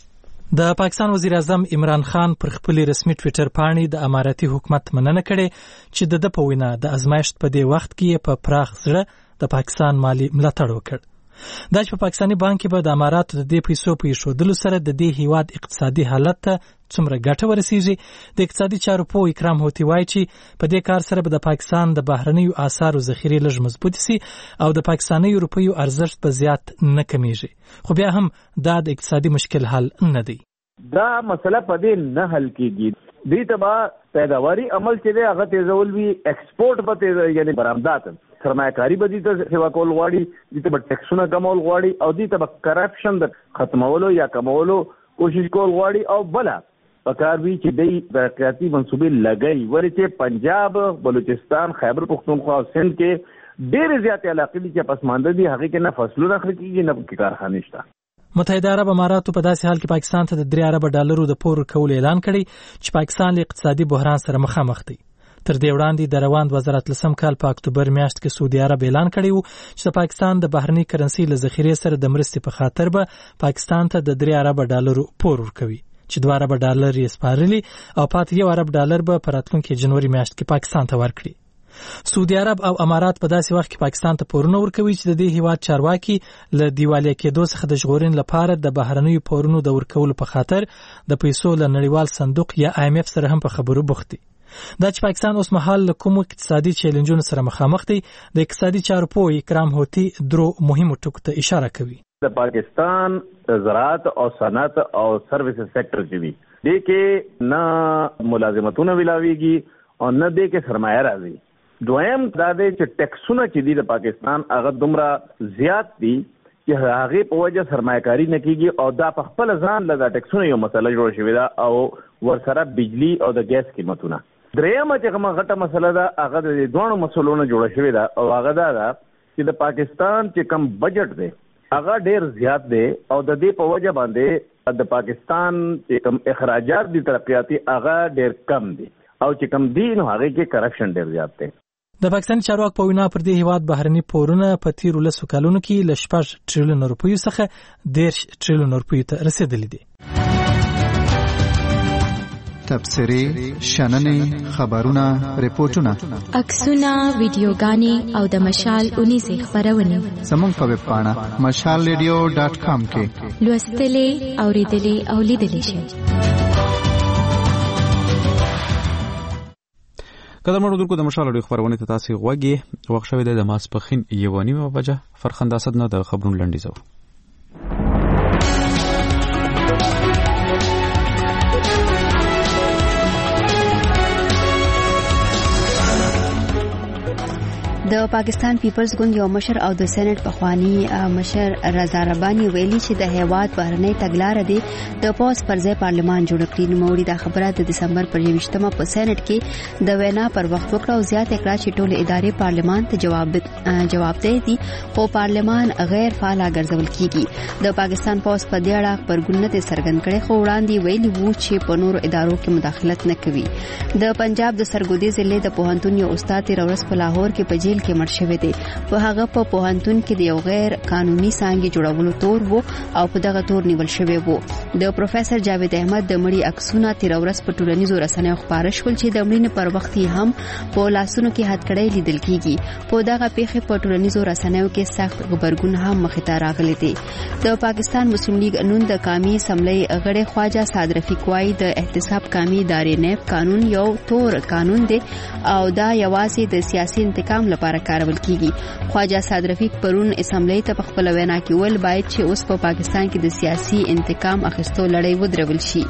د پاکستان وزیر اعظم عمران خان پر خپل رسمي ټوئیټر باندې د اماراتي حکومت مننه کړې چې د په وینا د ازمایښت په دې وخت کې په پراخ زړه د پاکستان مالی ملاتړ وکړ. دا چې په پاکستاني بانک کې به د اماراتو د دې پیسو په ایښودلو سره د دې هیواد اقتصادي حالت ته څومره ګټه ورسیږي. د اقتصادي چارو پوه اکرام هوتي وایي چې په دې کار سره به د پاکستان د بهرنیو اسعارو ذخیرې لږ مضبوط شي او د پاکستاني روپیو ارزښت به زیات نه کمیږي. خو بیا هم دا د اقتصادي مشکل حل نه دی. دا مسله په دې نه حل کیږي. دې تبا پیداواري عمل چې دی هغه تیزول وی ایکسپورټ به تیز یعنی برآمدات سرمایه‌کاري به دې ته سیوا کول غواړي دې ته ټیکسونه کمول غواړي او دې ته کرپشن د ختمولو یا کمولو کوشش کول غواړي او بلا پکار وی چې دې د ترقیاتي منصوبې لګي ورته پنجاب، بلوچستان، خیبر پختونخوا او سند کې ډېر زیات علاقې دي چې پسمانده دي هغه کې نه فصلونه خرڅيږي نه کارخانې شته. متحده عرب اماراتو په داسې حال کې پاکستان ته د درې ارب ډالرو د پور کولو اعلان کړی چې پاکستان له اقتصادي بحران سره مخامخ دی. تر دې وړاندې د روان دوه زره اتلسم کال په اکتوبر میاشت کې سعودي عرب اعلان کړی و چې د پاکستان د بهرني کرنسي له ذخیرې سره د مرستې په خاطر به پاکستان ته د درې ارب ډالرو پور ورکوي چې دوه ارب ډالر یې سپارلي او پاتې یو ارب ډالر به په راتلونکي جنوري میاشت کې پاکستان ته ورکړي. سعودي عرب او امارات په داسې وخت کې پاکستان ته پورونه ورکوي چې د دې هیواد چارواکي له دیوالیا کېدو څخه د ژغورنې لپاره د بهرنیو پورونو د ورکولو په خاطر د پیسو له نړیوال صندوق یا آی ایم اف سره هم په خبرو بوخت دي. دا چې پاکستان اوس مهال له کومو اقتصادي چیلنجونو سره مخامخ دی د اقتصادي چارو پوه اکرام هوتي درو مهمو ټکو ته اشاره کوي. د پاکستان زراعت او صنعت او سروسز سېکټر چې وي دې کې نه ملازمتونه ویلاویږي او نه دې کې سرمایه راځي. دویم دا دی چې ټیکسونه چې دي د پاکستان هغه دومره زیات دي چې هغه په وجه سرمایه‌کاري نه کیږي او دا په خپل ځان له ټیکسونو یو مسله جوړ شوې ده او ورسره بجلی او د ګیس قیمتونه. درېمه چې کومه غټه مسله ده هغه د دوه مسلو نه جوړه شوې ده او هغه دا ده چې د پاکستان چې کم بجټ دی هغه ډیر زیات دی او د دې په وجه باندې د پاکستان چې کم اخراجات دي ترقیاتي هغه ډیر کم دي او چې کم دي نو هغه کې کرپشن ډیر زیات دی. د پاکستان چارواکو په وینا پر دې هیواد بهرني پورونه په تیرو لسو کلونو کې له شپږ ټریلیون روپیو څخه دېرش ټریلیون روپیو ته رسیدلي دي. تبصرې، شننې، خبرونه، ریپورتونه، عکسونه، ویډیوګانې او د مشال اونیزې خپرونې زموږ په ویب پاڼه مشال ریډیو ډاټ کام کې لوستلې، اوریدلې او لیدلې شئ. قدرمنو دوستانو د مشال اړیو خبرونه ته تاسو غوږی وخت شوی د ماسپخین یوه نیمه بجه فرخنده اسد نه د خبرونو لنډیزو. د پاکستان پیپلز ګوند یو مشر او د سېنات پخوانی مشر رضا رباني ویلي چې د هیواد بهرنۍ تګلارې دی د پوس پر ځای پارلمان جوړ کړي. نو موري د خبره د دسمبر پر یوشتمه په سېنات کې د وینا پر وخت وکړه او زیات کړه چې ټول ادارې پارلمان ته جواب جواب دی دي خو پارلمان غیر فعال ګرځول کیږي. د پاکستان پوس په دې اړه خبرګون ته څرګند کړي خو وړاندې ویلي وو چې په نورو ادارو کې مداخلت نه کوي. د پنجاب د سرګودي ضلع د پوهنتون یو استاد تیر ورځ په لاهور کې په جیل کې مړ شوی دی. په هغه په پوهنتون کې د یو غیر قانوني څانګې جوړولو تور وو او په دغه تور نیول شوی وو. د پروفیسور جاوید احمد د مړي عکسونه تیر ورځ په ټولنیزو رسنیو خپاره شول چې د مړینې پر وخت هم په لاسونو کې هتکړۍ لیدل کیږي. په دغه پیښه په ټولنیزو رسنیو کې سخت خبرګون هم مخې ته راغلی دی. د پاکستان مسلم لیگ نون د قومي اسمبلی غړي خواجه صاد رفیق وايي د احتساب قومي ادارې نیب قانون یو تور قانون دی او دا یوازې د سیاسي انتقام لپاره کارول کیږي. خواجه صاد رفیق پرون اسمبلی ته په خپل وینا کې ول باید چې اوس په پاکستان کې د سیاسي انتقام اخیستو لړۍ ودرول شي.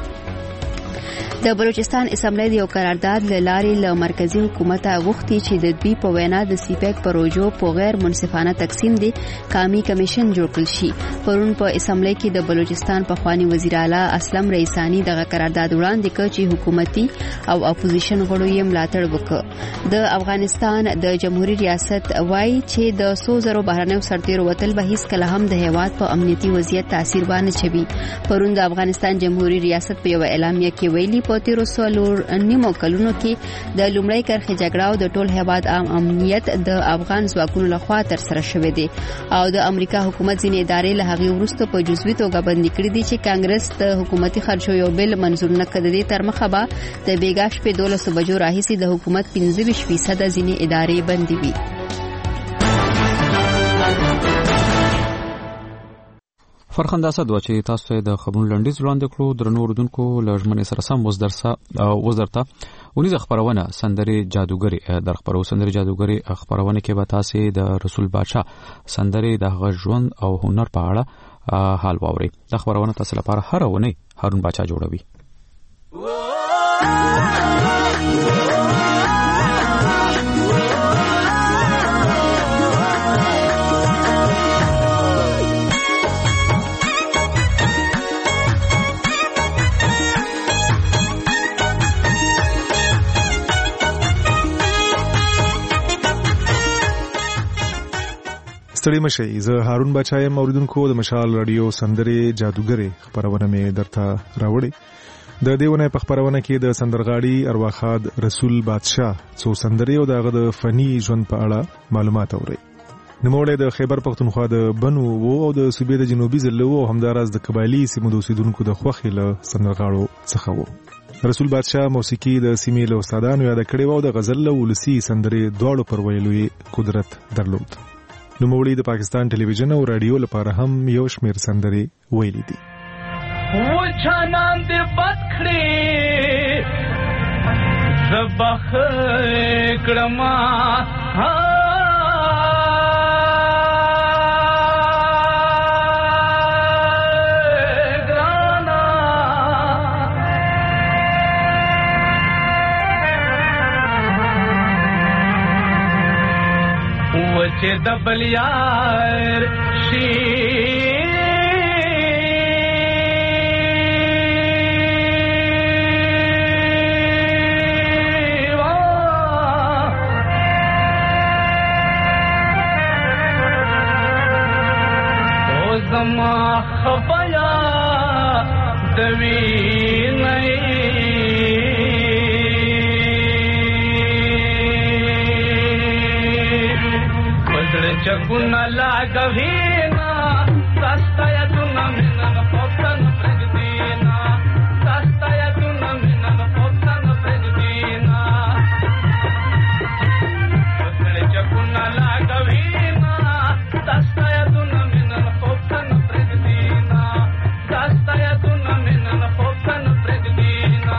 د بلوچستان اسمبلی د یو قرارداد لارې له مرکزی حکومت غوښتي چې د دوی په وینا د سیپیک پروژو په غیر منصفانه تقسیم دي قومي کمیشن جوړ کړل شي. پرون په اسمبلی کې د بلوچستان پخوانی وزیر اعلی اسلم رئیسانی دغه قرارداد وړاندې کړ چې حکومتي او اپوزیشن غړو یې ملاتړ وکړ. د افغانستان د جمهوریت ریاست وایي چې د څو زرو بهرنیو سرتیرو وتل به هیڅ کله هم د هیواد په امنیتي وضعیت تاثیر ونه چوي. پرون د افغانستان جمهوریت ریاست په یو اعلامیه کې ویلي په تیرو سلور نیمو کلونو کې د لومړی کرښې جګړه او د ټول هیواد عام امنیت د افغان ځواکونو لخوا تر سره شوې دي او د امریکا حکومت ځینې ادارې له هغې وروسته په جزوي توګه بندي کړي دي چې کانګرس د حکومتي خرچو یو بل منظور نه کړ. د تر مخه به د بیګا شپې دولسو بجو راهیسې د حکومت پنځه ویشت فیصده ځینې ادارې بندي وي. فرخنده اسد و چې تاسو ته د خبرونو لنډیز وړاندې کړو. درنو اوریدونکو له ژمنې سره سم اوس درسه اوس درته ونیزه خبرونه سندرې جادوګري در خبرو سندرې جادوګري خبرونه کې به تاسو د رسول بادشاه سندرې د غژوند او هنر په اړه حال واوري. د خبرونه تاسو لپاره هر ونه هارون بادشاه جوړوي. ستړي مشئ. زه هارون بادشاه یم. اوریدونکو د مشال رادیو سندرې جادوګري خبرونه مې درته راوړې. د دیونه په خبرونه کې د سندرغاړي ارواخاد رسول بادشاه څو سندرې او دغه د فني ژوند په اړه معلومات اوري. نوموړی د خیبر پختونخوا د بنو وو او د صوبې د جنوبي ضلع او همداراز د قبایلی سیمو د اوسیدونکو د خوښۍ له سندرغاړو څخه وو. رسول بادشاه موسیقي د سیمې له استادانو یاد کړې وو او د غزل له ولسی سندرې دواړو پر ویلو قدرت درلود. نوموړي د پاکستان ټلویزیون او رادیو لپاره هم یو شمېر سندرې ویلي دي. و چانان دې بد کړې زبخ کړما چې د بلیار شي او زما خبیا دوی نه चकुन लागवीना सस्ताया तुन मिनन पोतन प्रगदीना सस्ताया तुन मिनन पोतन प्रगदीना चकुन लागवीना सस्ताया तुन मिनन पोतन प्रगदीना सस्ताया तुन मिनन पोतन प्रगदीना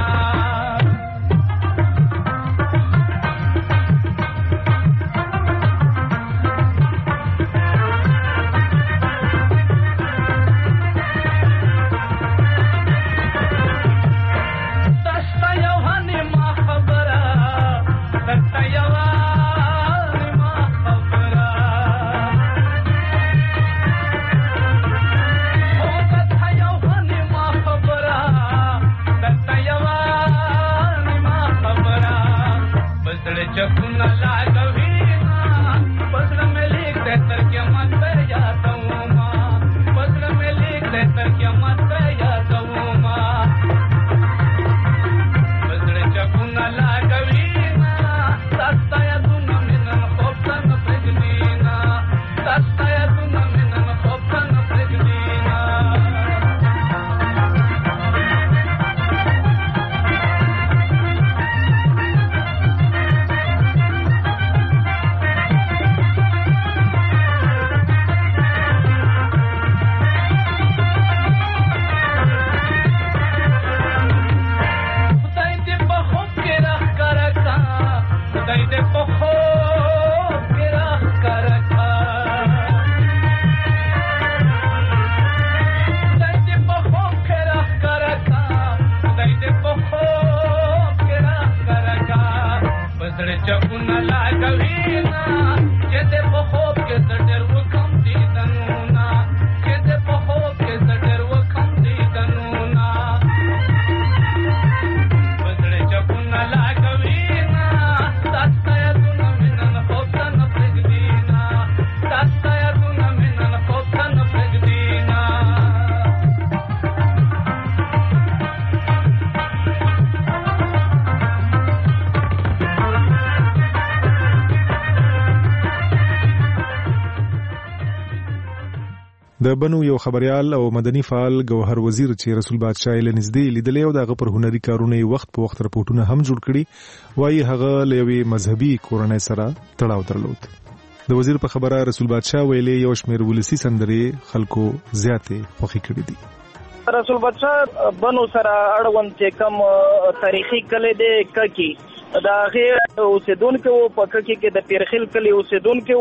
د بنو یو خبريال او مدني فعال گوهر وزیر چې رسول بادشاہ له نږدې لیدلې او دغه پر هنري کارونه وخت په وخت راپورټونه هم جوړ کړي وایي هغه لوي مذهبي کورنۍ سره تړاو درلود. د وزیر په خبره رسول بادشاہ ویلې یو شمېر ولسی سندرې خلکو زیاتې خوښي کړې دي. رسول بادشاہ بنو سره اړوند چې کم تاریخي کلی دی ککی دا غیر اوسیدونکو په ککی کې د پیرخیل کلی اوسیدونکو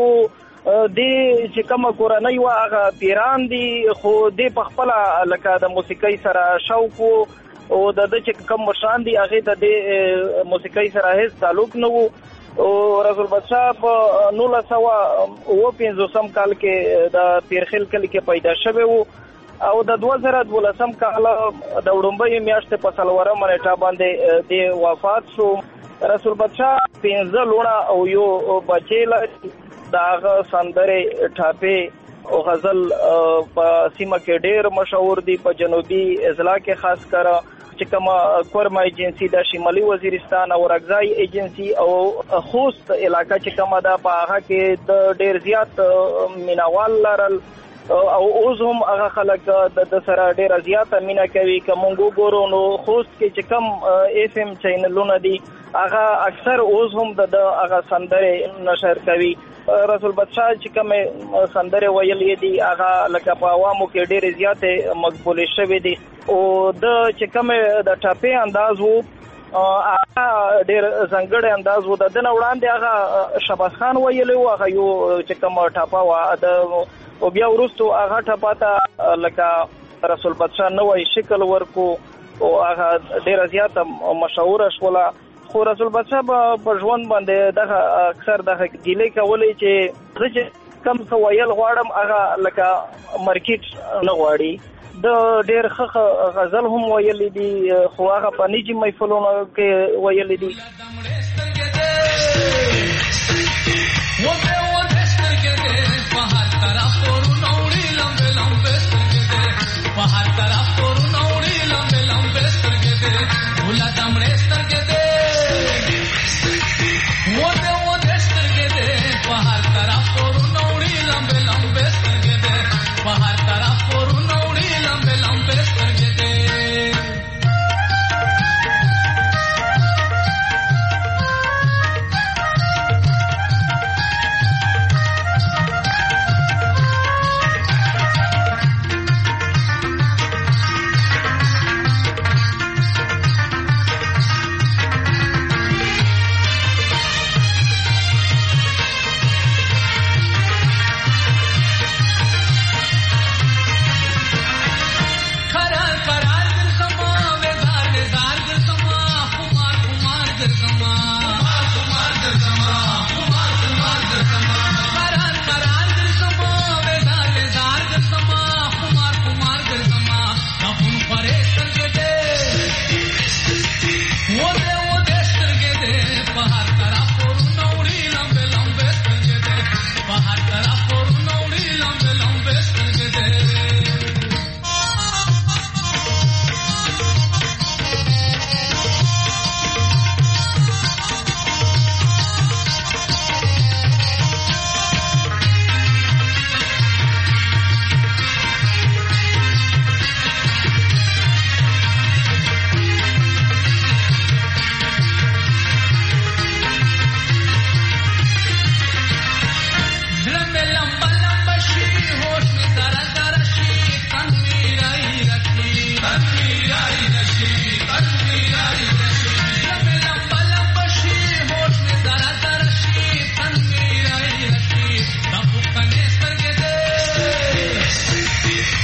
دی چې کومه کورنۍ و هغه پیران دي خو دی په خپل لکه د موسیقۍ سره شوق او د د چې کوم مشران دي هغه د موسیقۍ سره هیڅ تعلق نه وو او رسول بادشاہ په نولس سوه اوه پنځوسم کال کې د پیرخیل کلي کې پیدا شوی وو او د دوه زره دولسم کال د وړومبۍ میاشتې په څلورمه نیټه باندې دی وفات شو. رسول بادشاہ پنځه لوڼه او یو بچی لري. داغه سندره ټاپه او غزل په سیمه کې ډېر مشهور دي په جنوبي اضلاع کې خاص کر چې کومه کورما ایجنسی د شمالي وزیرستان او رګزای ایجنسی او خوست علاقہ چې کومه ده په هغه کې د ډېر زیات مینوال لرل او اوس هم هغه خلک د سره ډېر زیات مینا کوي کومو ګورو نو خوست کې چې کوم اف ام چینلونه دي هغه اکثر اوس هم د هغه سندره نشر کوي. رسول بادشاہ چې کومه سندره ویلې دي هغه لکه په عوامو کې ډېر زیاتې مقبول شوی دي او د چې کومه د ټاپې انداز وو هغه ډېر ځانګړی انداز وو. د دنه وړاندې هغه شهباز خان ویلې وو هغه یو چې کومه ټاپه وه د او بیا وروستو هغه ټاپه ته لکه رسول بادشاہ نوی شکل ورکو او هغه ډېره زیاته مشهوره شوله. خو رسول بادشاہ په ژوند باندې دغه اکثر دغه ګیلې کولې چې زه چې کم څه ویل غواړم هغه لکه مارکیټ نه غواړي. د ډېر ښه غزل هم ویلې دي خو هغه په نجي محفلونو کې ویلې دي.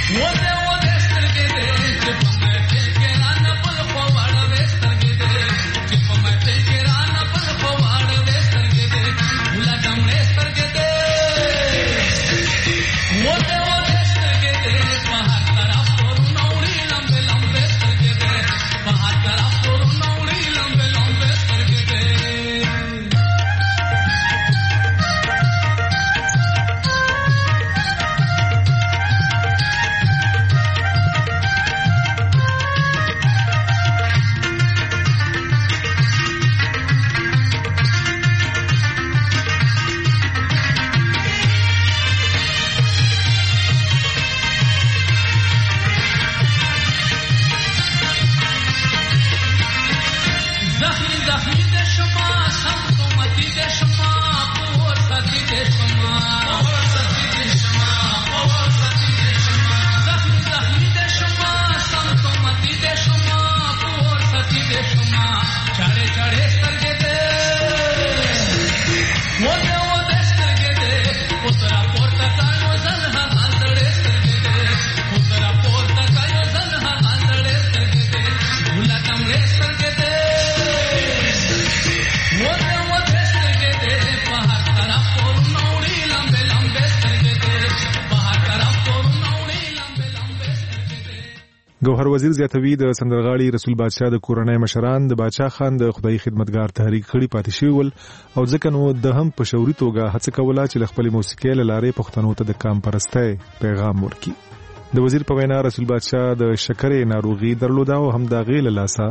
ګوهر وزیر زیاتوي د سندرغاړي رسول بادشاه د کورنۍ مشران د بادشاه خان د خدای خدمتګار تحریک خړي پاتې شوی ول او ځکه نو د هم په شوري توګه هڅه کوله چې خپل موسیقي لاره پښتنو ته د کام پرستۍ پیغام ورکړي. د وزیر په وینا رسول بادشاه د شکرې ناروغي درلوده او هم د غیل لاسه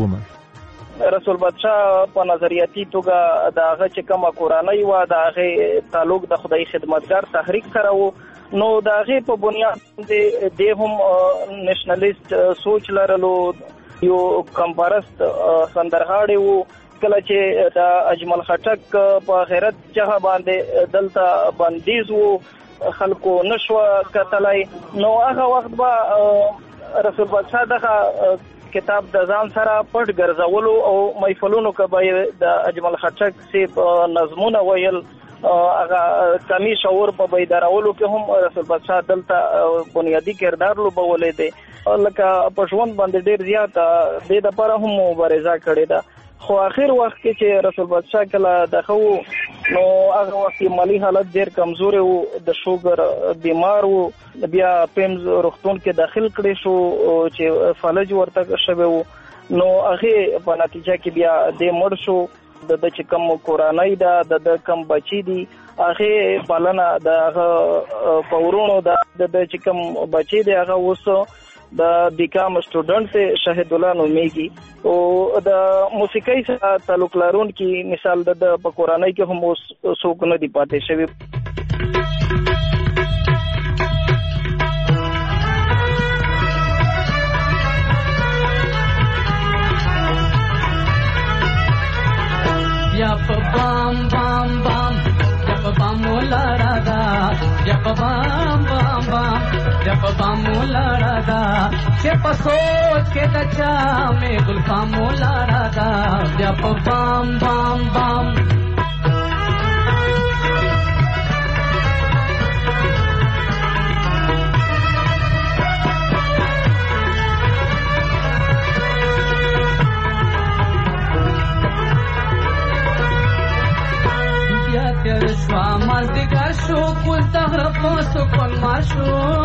ومړ. رسول بادشاه په نظریاتي توګه د هغه چې کومه کورنۍ و د هغه تعلق د خدای خدمتګار تحریک سره و، نو د هغه په بنیاد باندې د هم نېشنلیست سوچ لرلو، یو کمپارست سندرغاړي وو. کله چې د اجمل خټک په غیرت جهه باندې دلته بندیز وو، خلکو نشو کتلای، نو هغه وخت به رسول بادشاه دغه کتاب د ځان سره پټ ګرځولو او محفلونو کې د اجمل خټک سیب نظمونه ویل، هغه کمی شعور په بیدارولو کې هم رسول بادشاه دلته بنیادی کردار لوبولی دی. لکه په ژوند باندې ډیر زیات د لپاره هم مبارزه کړې ده، خو اخر وخت کې چې رسول بادشاه کله دغه نو هغه وخت مالی حالت ډیر کمزوري وو، د شوګر بیمار وو، بیا پیمز روغتون کې داخل کړي شو چې فلج ورته شوی وو، نو هغه په نتیجه کې بیا د مړ شو. د د چې کوم کورنۍ ده د د کم بچی دي هغه پالنه د هغه پورونو د د چې کوم بچی دی هغه اوس د بیکام سټوډنټ شهید الله نومیږي او د موسیقۍ سره تعلق لرونکي مثال د په کورنۍ کې هم اوس څوک نه دی پاتې شوی. Yap bam bam bam, yap bam molara da, yap bam bam bam, yap bam molara da. Se pasó que da cha me gulfa molara da, yap bam bam bam. Shwa mazdigar shu kul tahrab posto kon mashu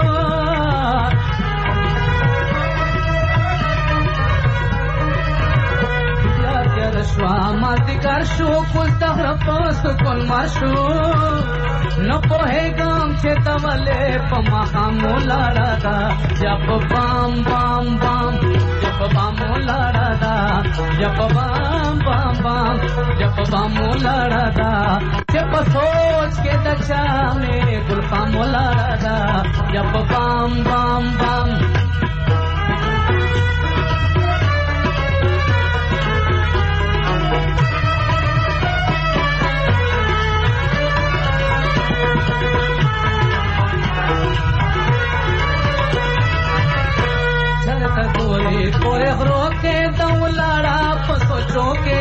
ya yar shwa mazdigar shu kul tahrab posto kon mashu no pohegam che tavale pama hamulara da jab bam bam bam jab bam molara da jab bam bam bam jab bam molara da jab soch ke dacha me gulfa molara da jab bam bam bam Pore gro ke dawlara pasocho ke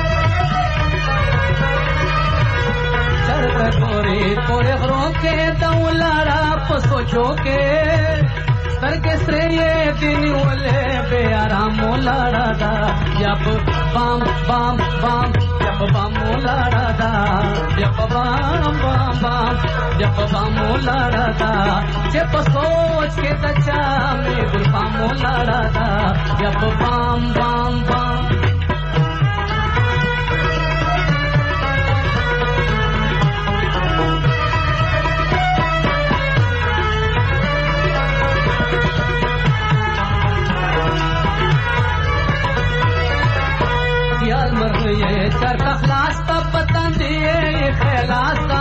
Charta pore pore gro ke शोके सर के श्रेय दिन ओले बेआराम लाड़ा दा जब बाम बाम बाम जब बाम लाड़ा दा जब बाम बाम बाम जब बाम लाड़ा दा जब सोच के दचा में दिल बाम लाड़ा दा जब बाम बाम बाम ये चर खलास का पतंग ये खलास का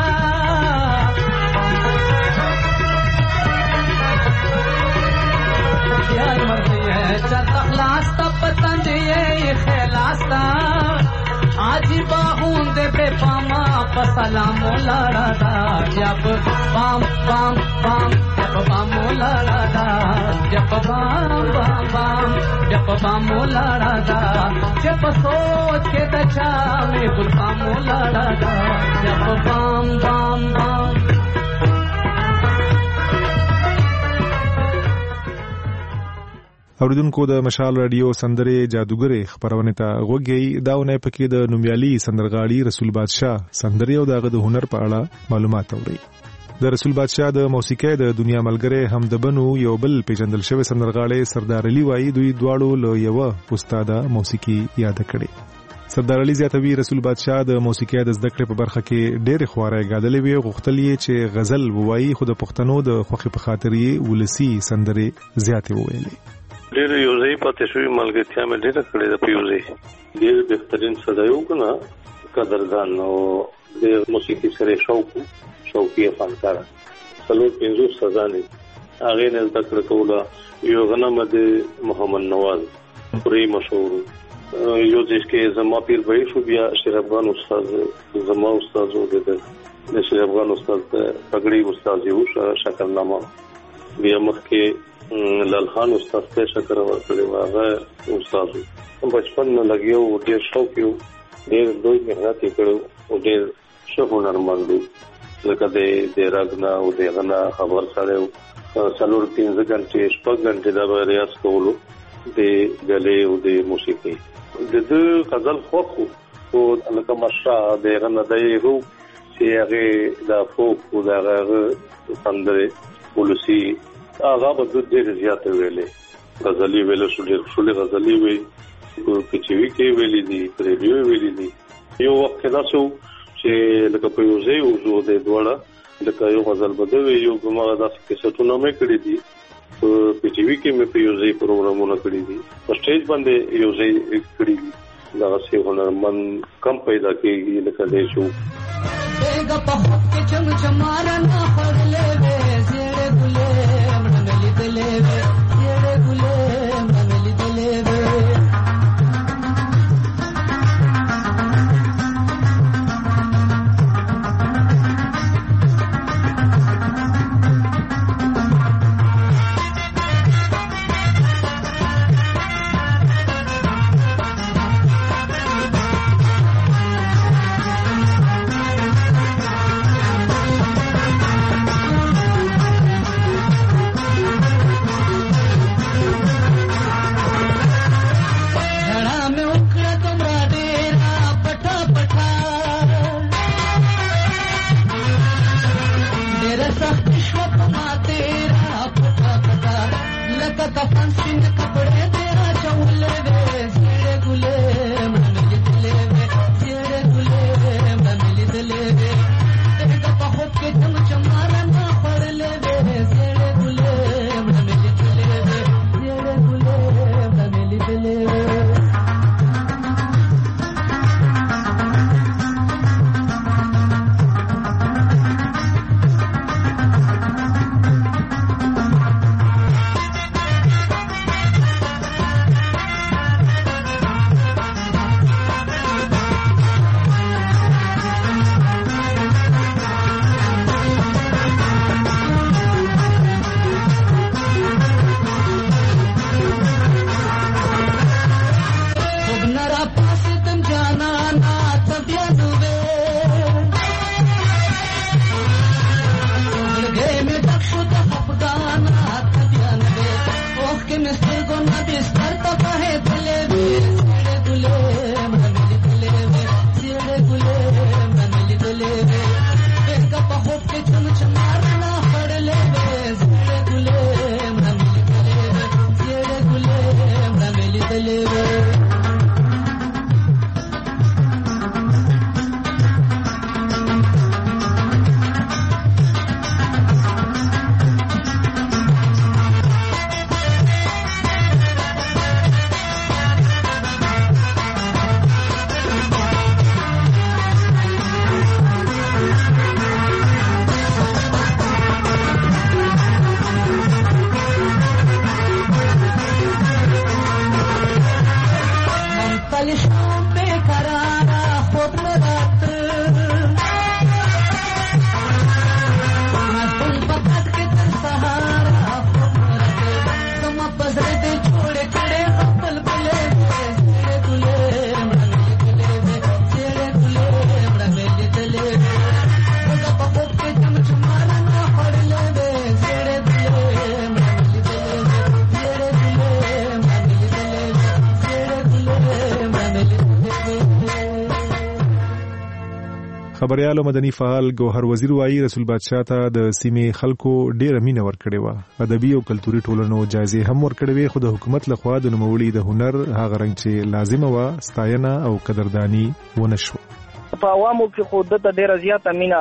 यार मर ये चर खलास का पतंग ये खलास का आज बाहुंद पे पामा पसलाम लाड़ा दा जब बाम बाम बाम जब बाम लाड़ा दा जब बाम बाम बाम जब बाम लाड़ा दा जब सोच के दचा में गुलबाम लाड़ा दा जब बाम बाम बाम اوریدونکو د مشال رادیو سندره جادوګره خبرونه ته غوږی داونه پکې د نومیالي سندرغاړي رسول بادشاه سندره او دغه د هنر په اړه معلومات اوري. د رسول بادشاه د موسیقۍ د دنیا ملګری هم د بنو یو بل پیژندل شوی سندرغاړي سردار علي وایي دوی دواړو له یو استاد موسیقي یاد کړي. سردار علي زیاتوي رسول بادشاه د موسیقۍ د زده کړې په برخه کې ډېر خوارای غاډلې وی غوښتلې چې غزل وایي خو د پښتنو د خوخي په خاطر یې ولسی سندره زیاتې وویلې. ډېر یو ځای پاتې شوی ملګرتیا مې ډېر کړې د پیوزي ډېر بهترین صدایو کنه قدردان او د موسیقي سره شوق شوقي فنکار څلور پنځو سزانې هغه نه د کړ کوله یو غنم د محمد نواز پوری مشهور یو ځکه زما پیر به شو بیا شرابغان استاد زما استاد و د شرابغان استاد پګړی استاد یو شکرنامه بیا مخکې لالخان استاد ته شکر ورکړی واغه استاد هم بچپن نه لګیو ډېر شوق یو ډېر دوی مهنت کړو او ډېر ښه هنرمند دی لکه د راغنا او د غنا خبر سره څلور پنځه غنټې شپږ غنټې دا ریاض کولو د غلې او د موسیقي د دې غزل خوخو او لکه مشا د غنا دایو چې هغه د فوق او د هغه سندره ولسی هغه به د دې زیات ویلې غزلي ویلو شو ډېر شولې غزلي وی په چې وی کې ویلې دي پرېوی ویلې دي یو وخت دا شو چې لکه په یو ځای وځو د دوړه لکه یو غزل بدوي یو کومه داسې کیسټونه مې کړې دي په چې وی کې مې په یو ځای پروګرامونه کړې دي په سټیج باندې یو ځای کړې دي دا څه هنرمند کم پیدا کېږي لکه دې شو دغه په کې چم چمارن خړلې وې زړه ګلې منلې دلې وې زړه ګلې منلې دلې وې خبريال او مدني فعال ګوهر وزیر وایي رسول بادشاه ته د سیمې خلکو ډېر مینه ورکړې و. ادبي او کلتوري ټولنو جایزې هم ورکړې وې، خو د حکومت لخوا د نوموړي د هنر هغه رنګ چې لازمه و ستاینه او قدردانی ونه شو. په عوامو کې خو د ډېر زیات مینا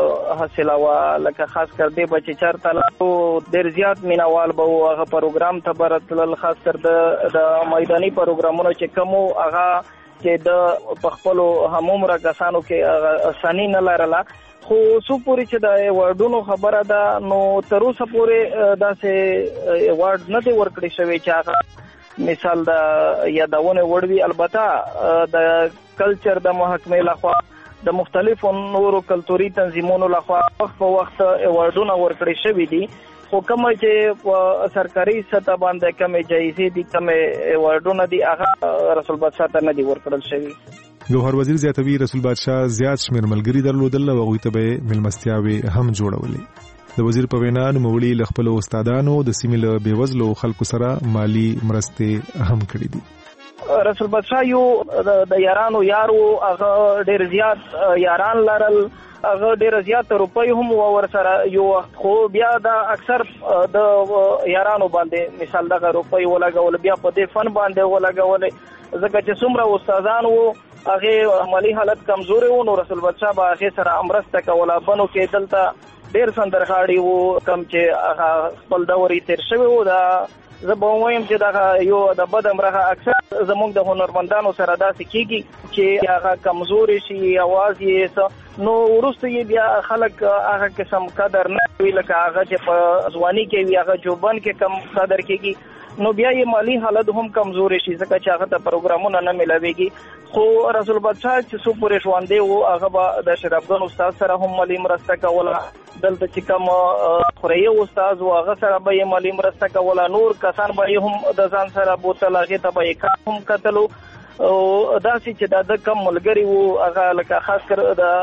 حاصله وا، لکه خاص کر دې بچی چارته لاو ډېر زیات مینوال به هغه پروګرام ته برتل، خاص کر د میداني پروګرامونو چې کوم هغه چې د پخپلو همومره کسانو کې اسانی نه لرله، خو څو پورې چې د ایوارډونو خبره ده نو تر اوسه پورې داسې ایوارډ نه دی ورکړی شوی چې هغه مثال د یادونه وړوي. البته د کلچر د محکمې لخوا د مختلفو نورو کلتوري تنظیمونو لخوا وخت په وخت ایوارډونه ورکړی شوی دي، خو کوم چې په سرکاري سطح باندې کوم جایزې دي کوم ایوارډونه دي هغه رسول بادشاه ته نه دي ورکړل شوی. ګوهر وزیر زیاتوي رسول بادشاه زیات شمیر ملګری درلودل او هغوی ته به ملمستیاوي هم جوړولې. د وزیر په وینا نوموړي له خپلو استادانو د سیمې له بېوزلو خلکو سره مالی مرستې هم کړې دي. رسول بادشاه یو د یارانو یارو هغه ډېر زیات یاران لرل، هغه ډېر زیات روپۍ هم ور سره یو، خو بیا د اکثر د یارانو باندې مثال دغه روپۍ ولګول بیا په دې فن باندې ولګول، ځکه چې څومره استادان وو هغه مالی حالت کمزوري وو، نو رسول بادشاه به هغه سره امرسته کوله. بنو کې دلته ډېر سندرغاړي وو کم چې هغه خپل دوري تیر شوی وو. دا زه به وایم چې دا یو د بد امرغه اکثر زموږ د هنرمندانو سره داسې کیږي چې هغه کمزوري شي اواز یې نو ورسته یې بیا خلک هغه قسم قدر نه کوي لکه هغه چې په ځواني کې وي، هغه جوبن کې کم قدر کیږي، نو بیا یې مالی حالت هم کمزوري شي ځکه چې هغه ته پروګرامونه نه ملاويږي. خو رسول بادشاه چې څو پورې ژوندی وو هغه به د شرافګن استاد سره هم مالی مرسته کوله، دلته چې کوم خوري استاد و هغه سره به یې مالی مرسته کوله، نور کسان به یې هم د ځان سره بوتل هغه ته به یې هم کتلو. او داسې چې د کم ملګری وو هغه لکه خاص کر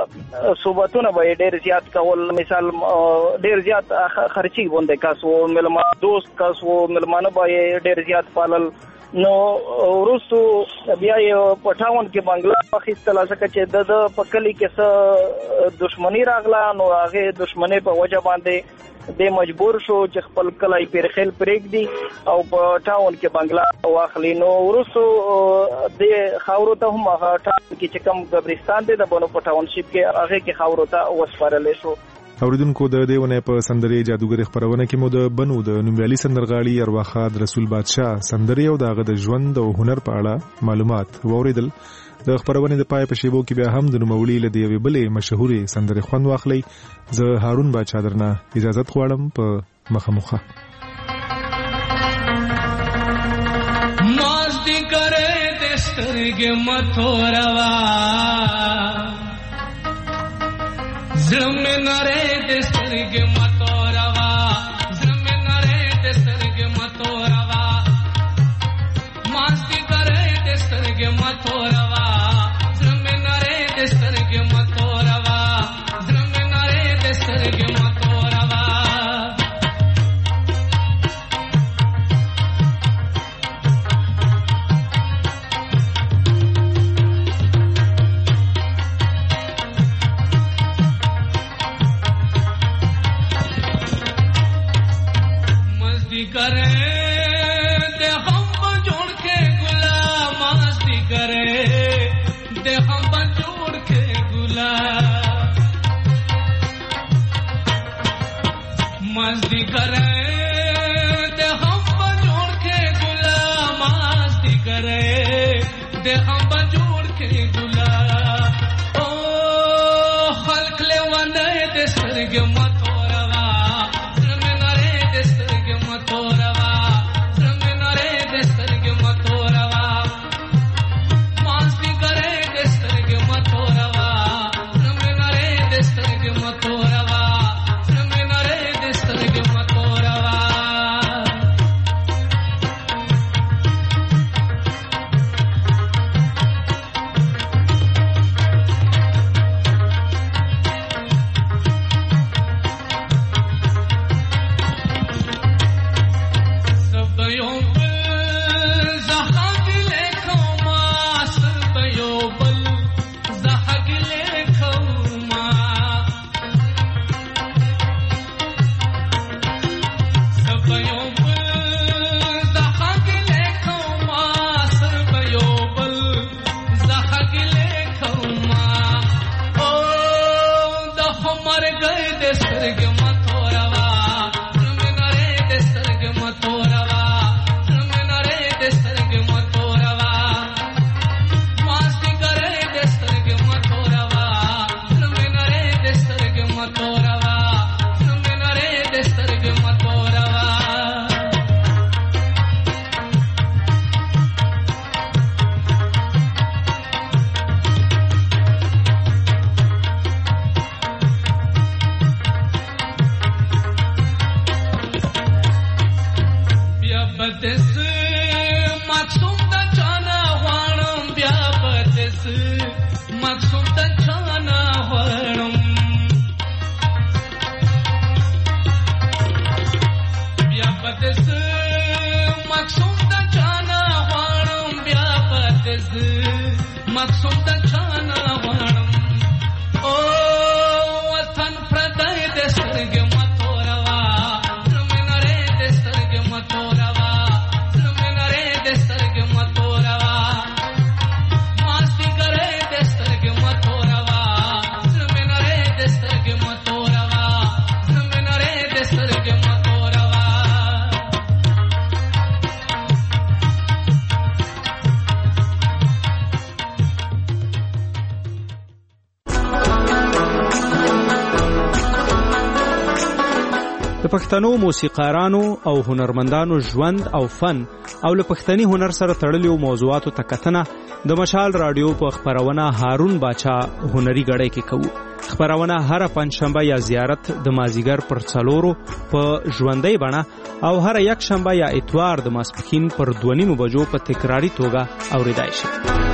د صوباتونه به ډېر زیات کول، مثال ډېر زیات خرچي غونډه کاس وو، ملما دوست کاس وو، ملمانه به ډېر زیات پالل. نو ورستو بیا یې پټاون کې بنگلا پاکستان ځکه چې د پکلی کې څه دښمنی راغله، نو هغه دښمنی په وجه باندې د مجبور شو چې خپل کلای پیرخیل پرېږدي او په ټاون کې بنگلا واخلي. نو ورستو د خاورو ته هم هغه ټاون کې چې کوم قبرستان دی د بنو په ټاونشپ کې هغه کې خاورو ته وسپارل شو. اوریدونکو د دیونه په سندرې جادوګر خبرونه کې مو د بنو د نومیالي سندرغاړي ارواخاد رسول بادشاه سندرې او دغه د ژوند او هنر په اړه معلومات ووریدل. د خبرونه د پای په شیبو کې بیا هم د نوموړي له دیوي بلې مشهوري سندرې خوند واخلي. زه هارون باچا درنه اجازه غواړم په مخه. مازدی کرے دسترګ متوروا زم نره دسترګ متوروا زم نره دسترګ متوروا مازدی کرے دسترګ متوروا زم نره دسترګ متوروا زم نره دسترګ متوروا करे दे हम जोड़ के गुलाम मस्ती करे दे हम जोड़ के गुलाम मस्ती करे दे हम जोड़ के गुलाम मस्ती करे दे हम जोड़ के गुलाम ओ खल्क ले वने दे सरग मतोरवा मतोरवा रंग नरे दस्तरग मतोरवा मस्ती करे दस्तरग मतोरवा रंग नरे दस्तरग मतोरवा रंग नरे दस्तरग मतोरवा پدس مقصود د چانا غواړم بیا پدس مقصود د چانا غواړم بیا پدس مقصود د چانا غواړم بیا پدس مقصود د چانا غواړم او وطن پردای د سترګې متوروا زمنره د سترګې متوروا زمنره د سترګې متوروا ماستی کرے د سترګې متوروا زمنره د سترګې متوروا زمنره د سترګې متوروا د پښتنو موسیقارانو او هنرمندانو ژوند او فن او له پښتني هنر سره تړلو موضوعاتو ته کتنه د مشال رادیو په خبرونه هارون باچا هنري غړی کې کوو. خبرونه هر پنځشنبه یا زیارت د مازیګر پر څلورو په ژوندۍ بڼه او هر یک شنبه یا اتوار د ماسپښین پر دوه نیمو بجو په تکراری توګه اوریدای شي.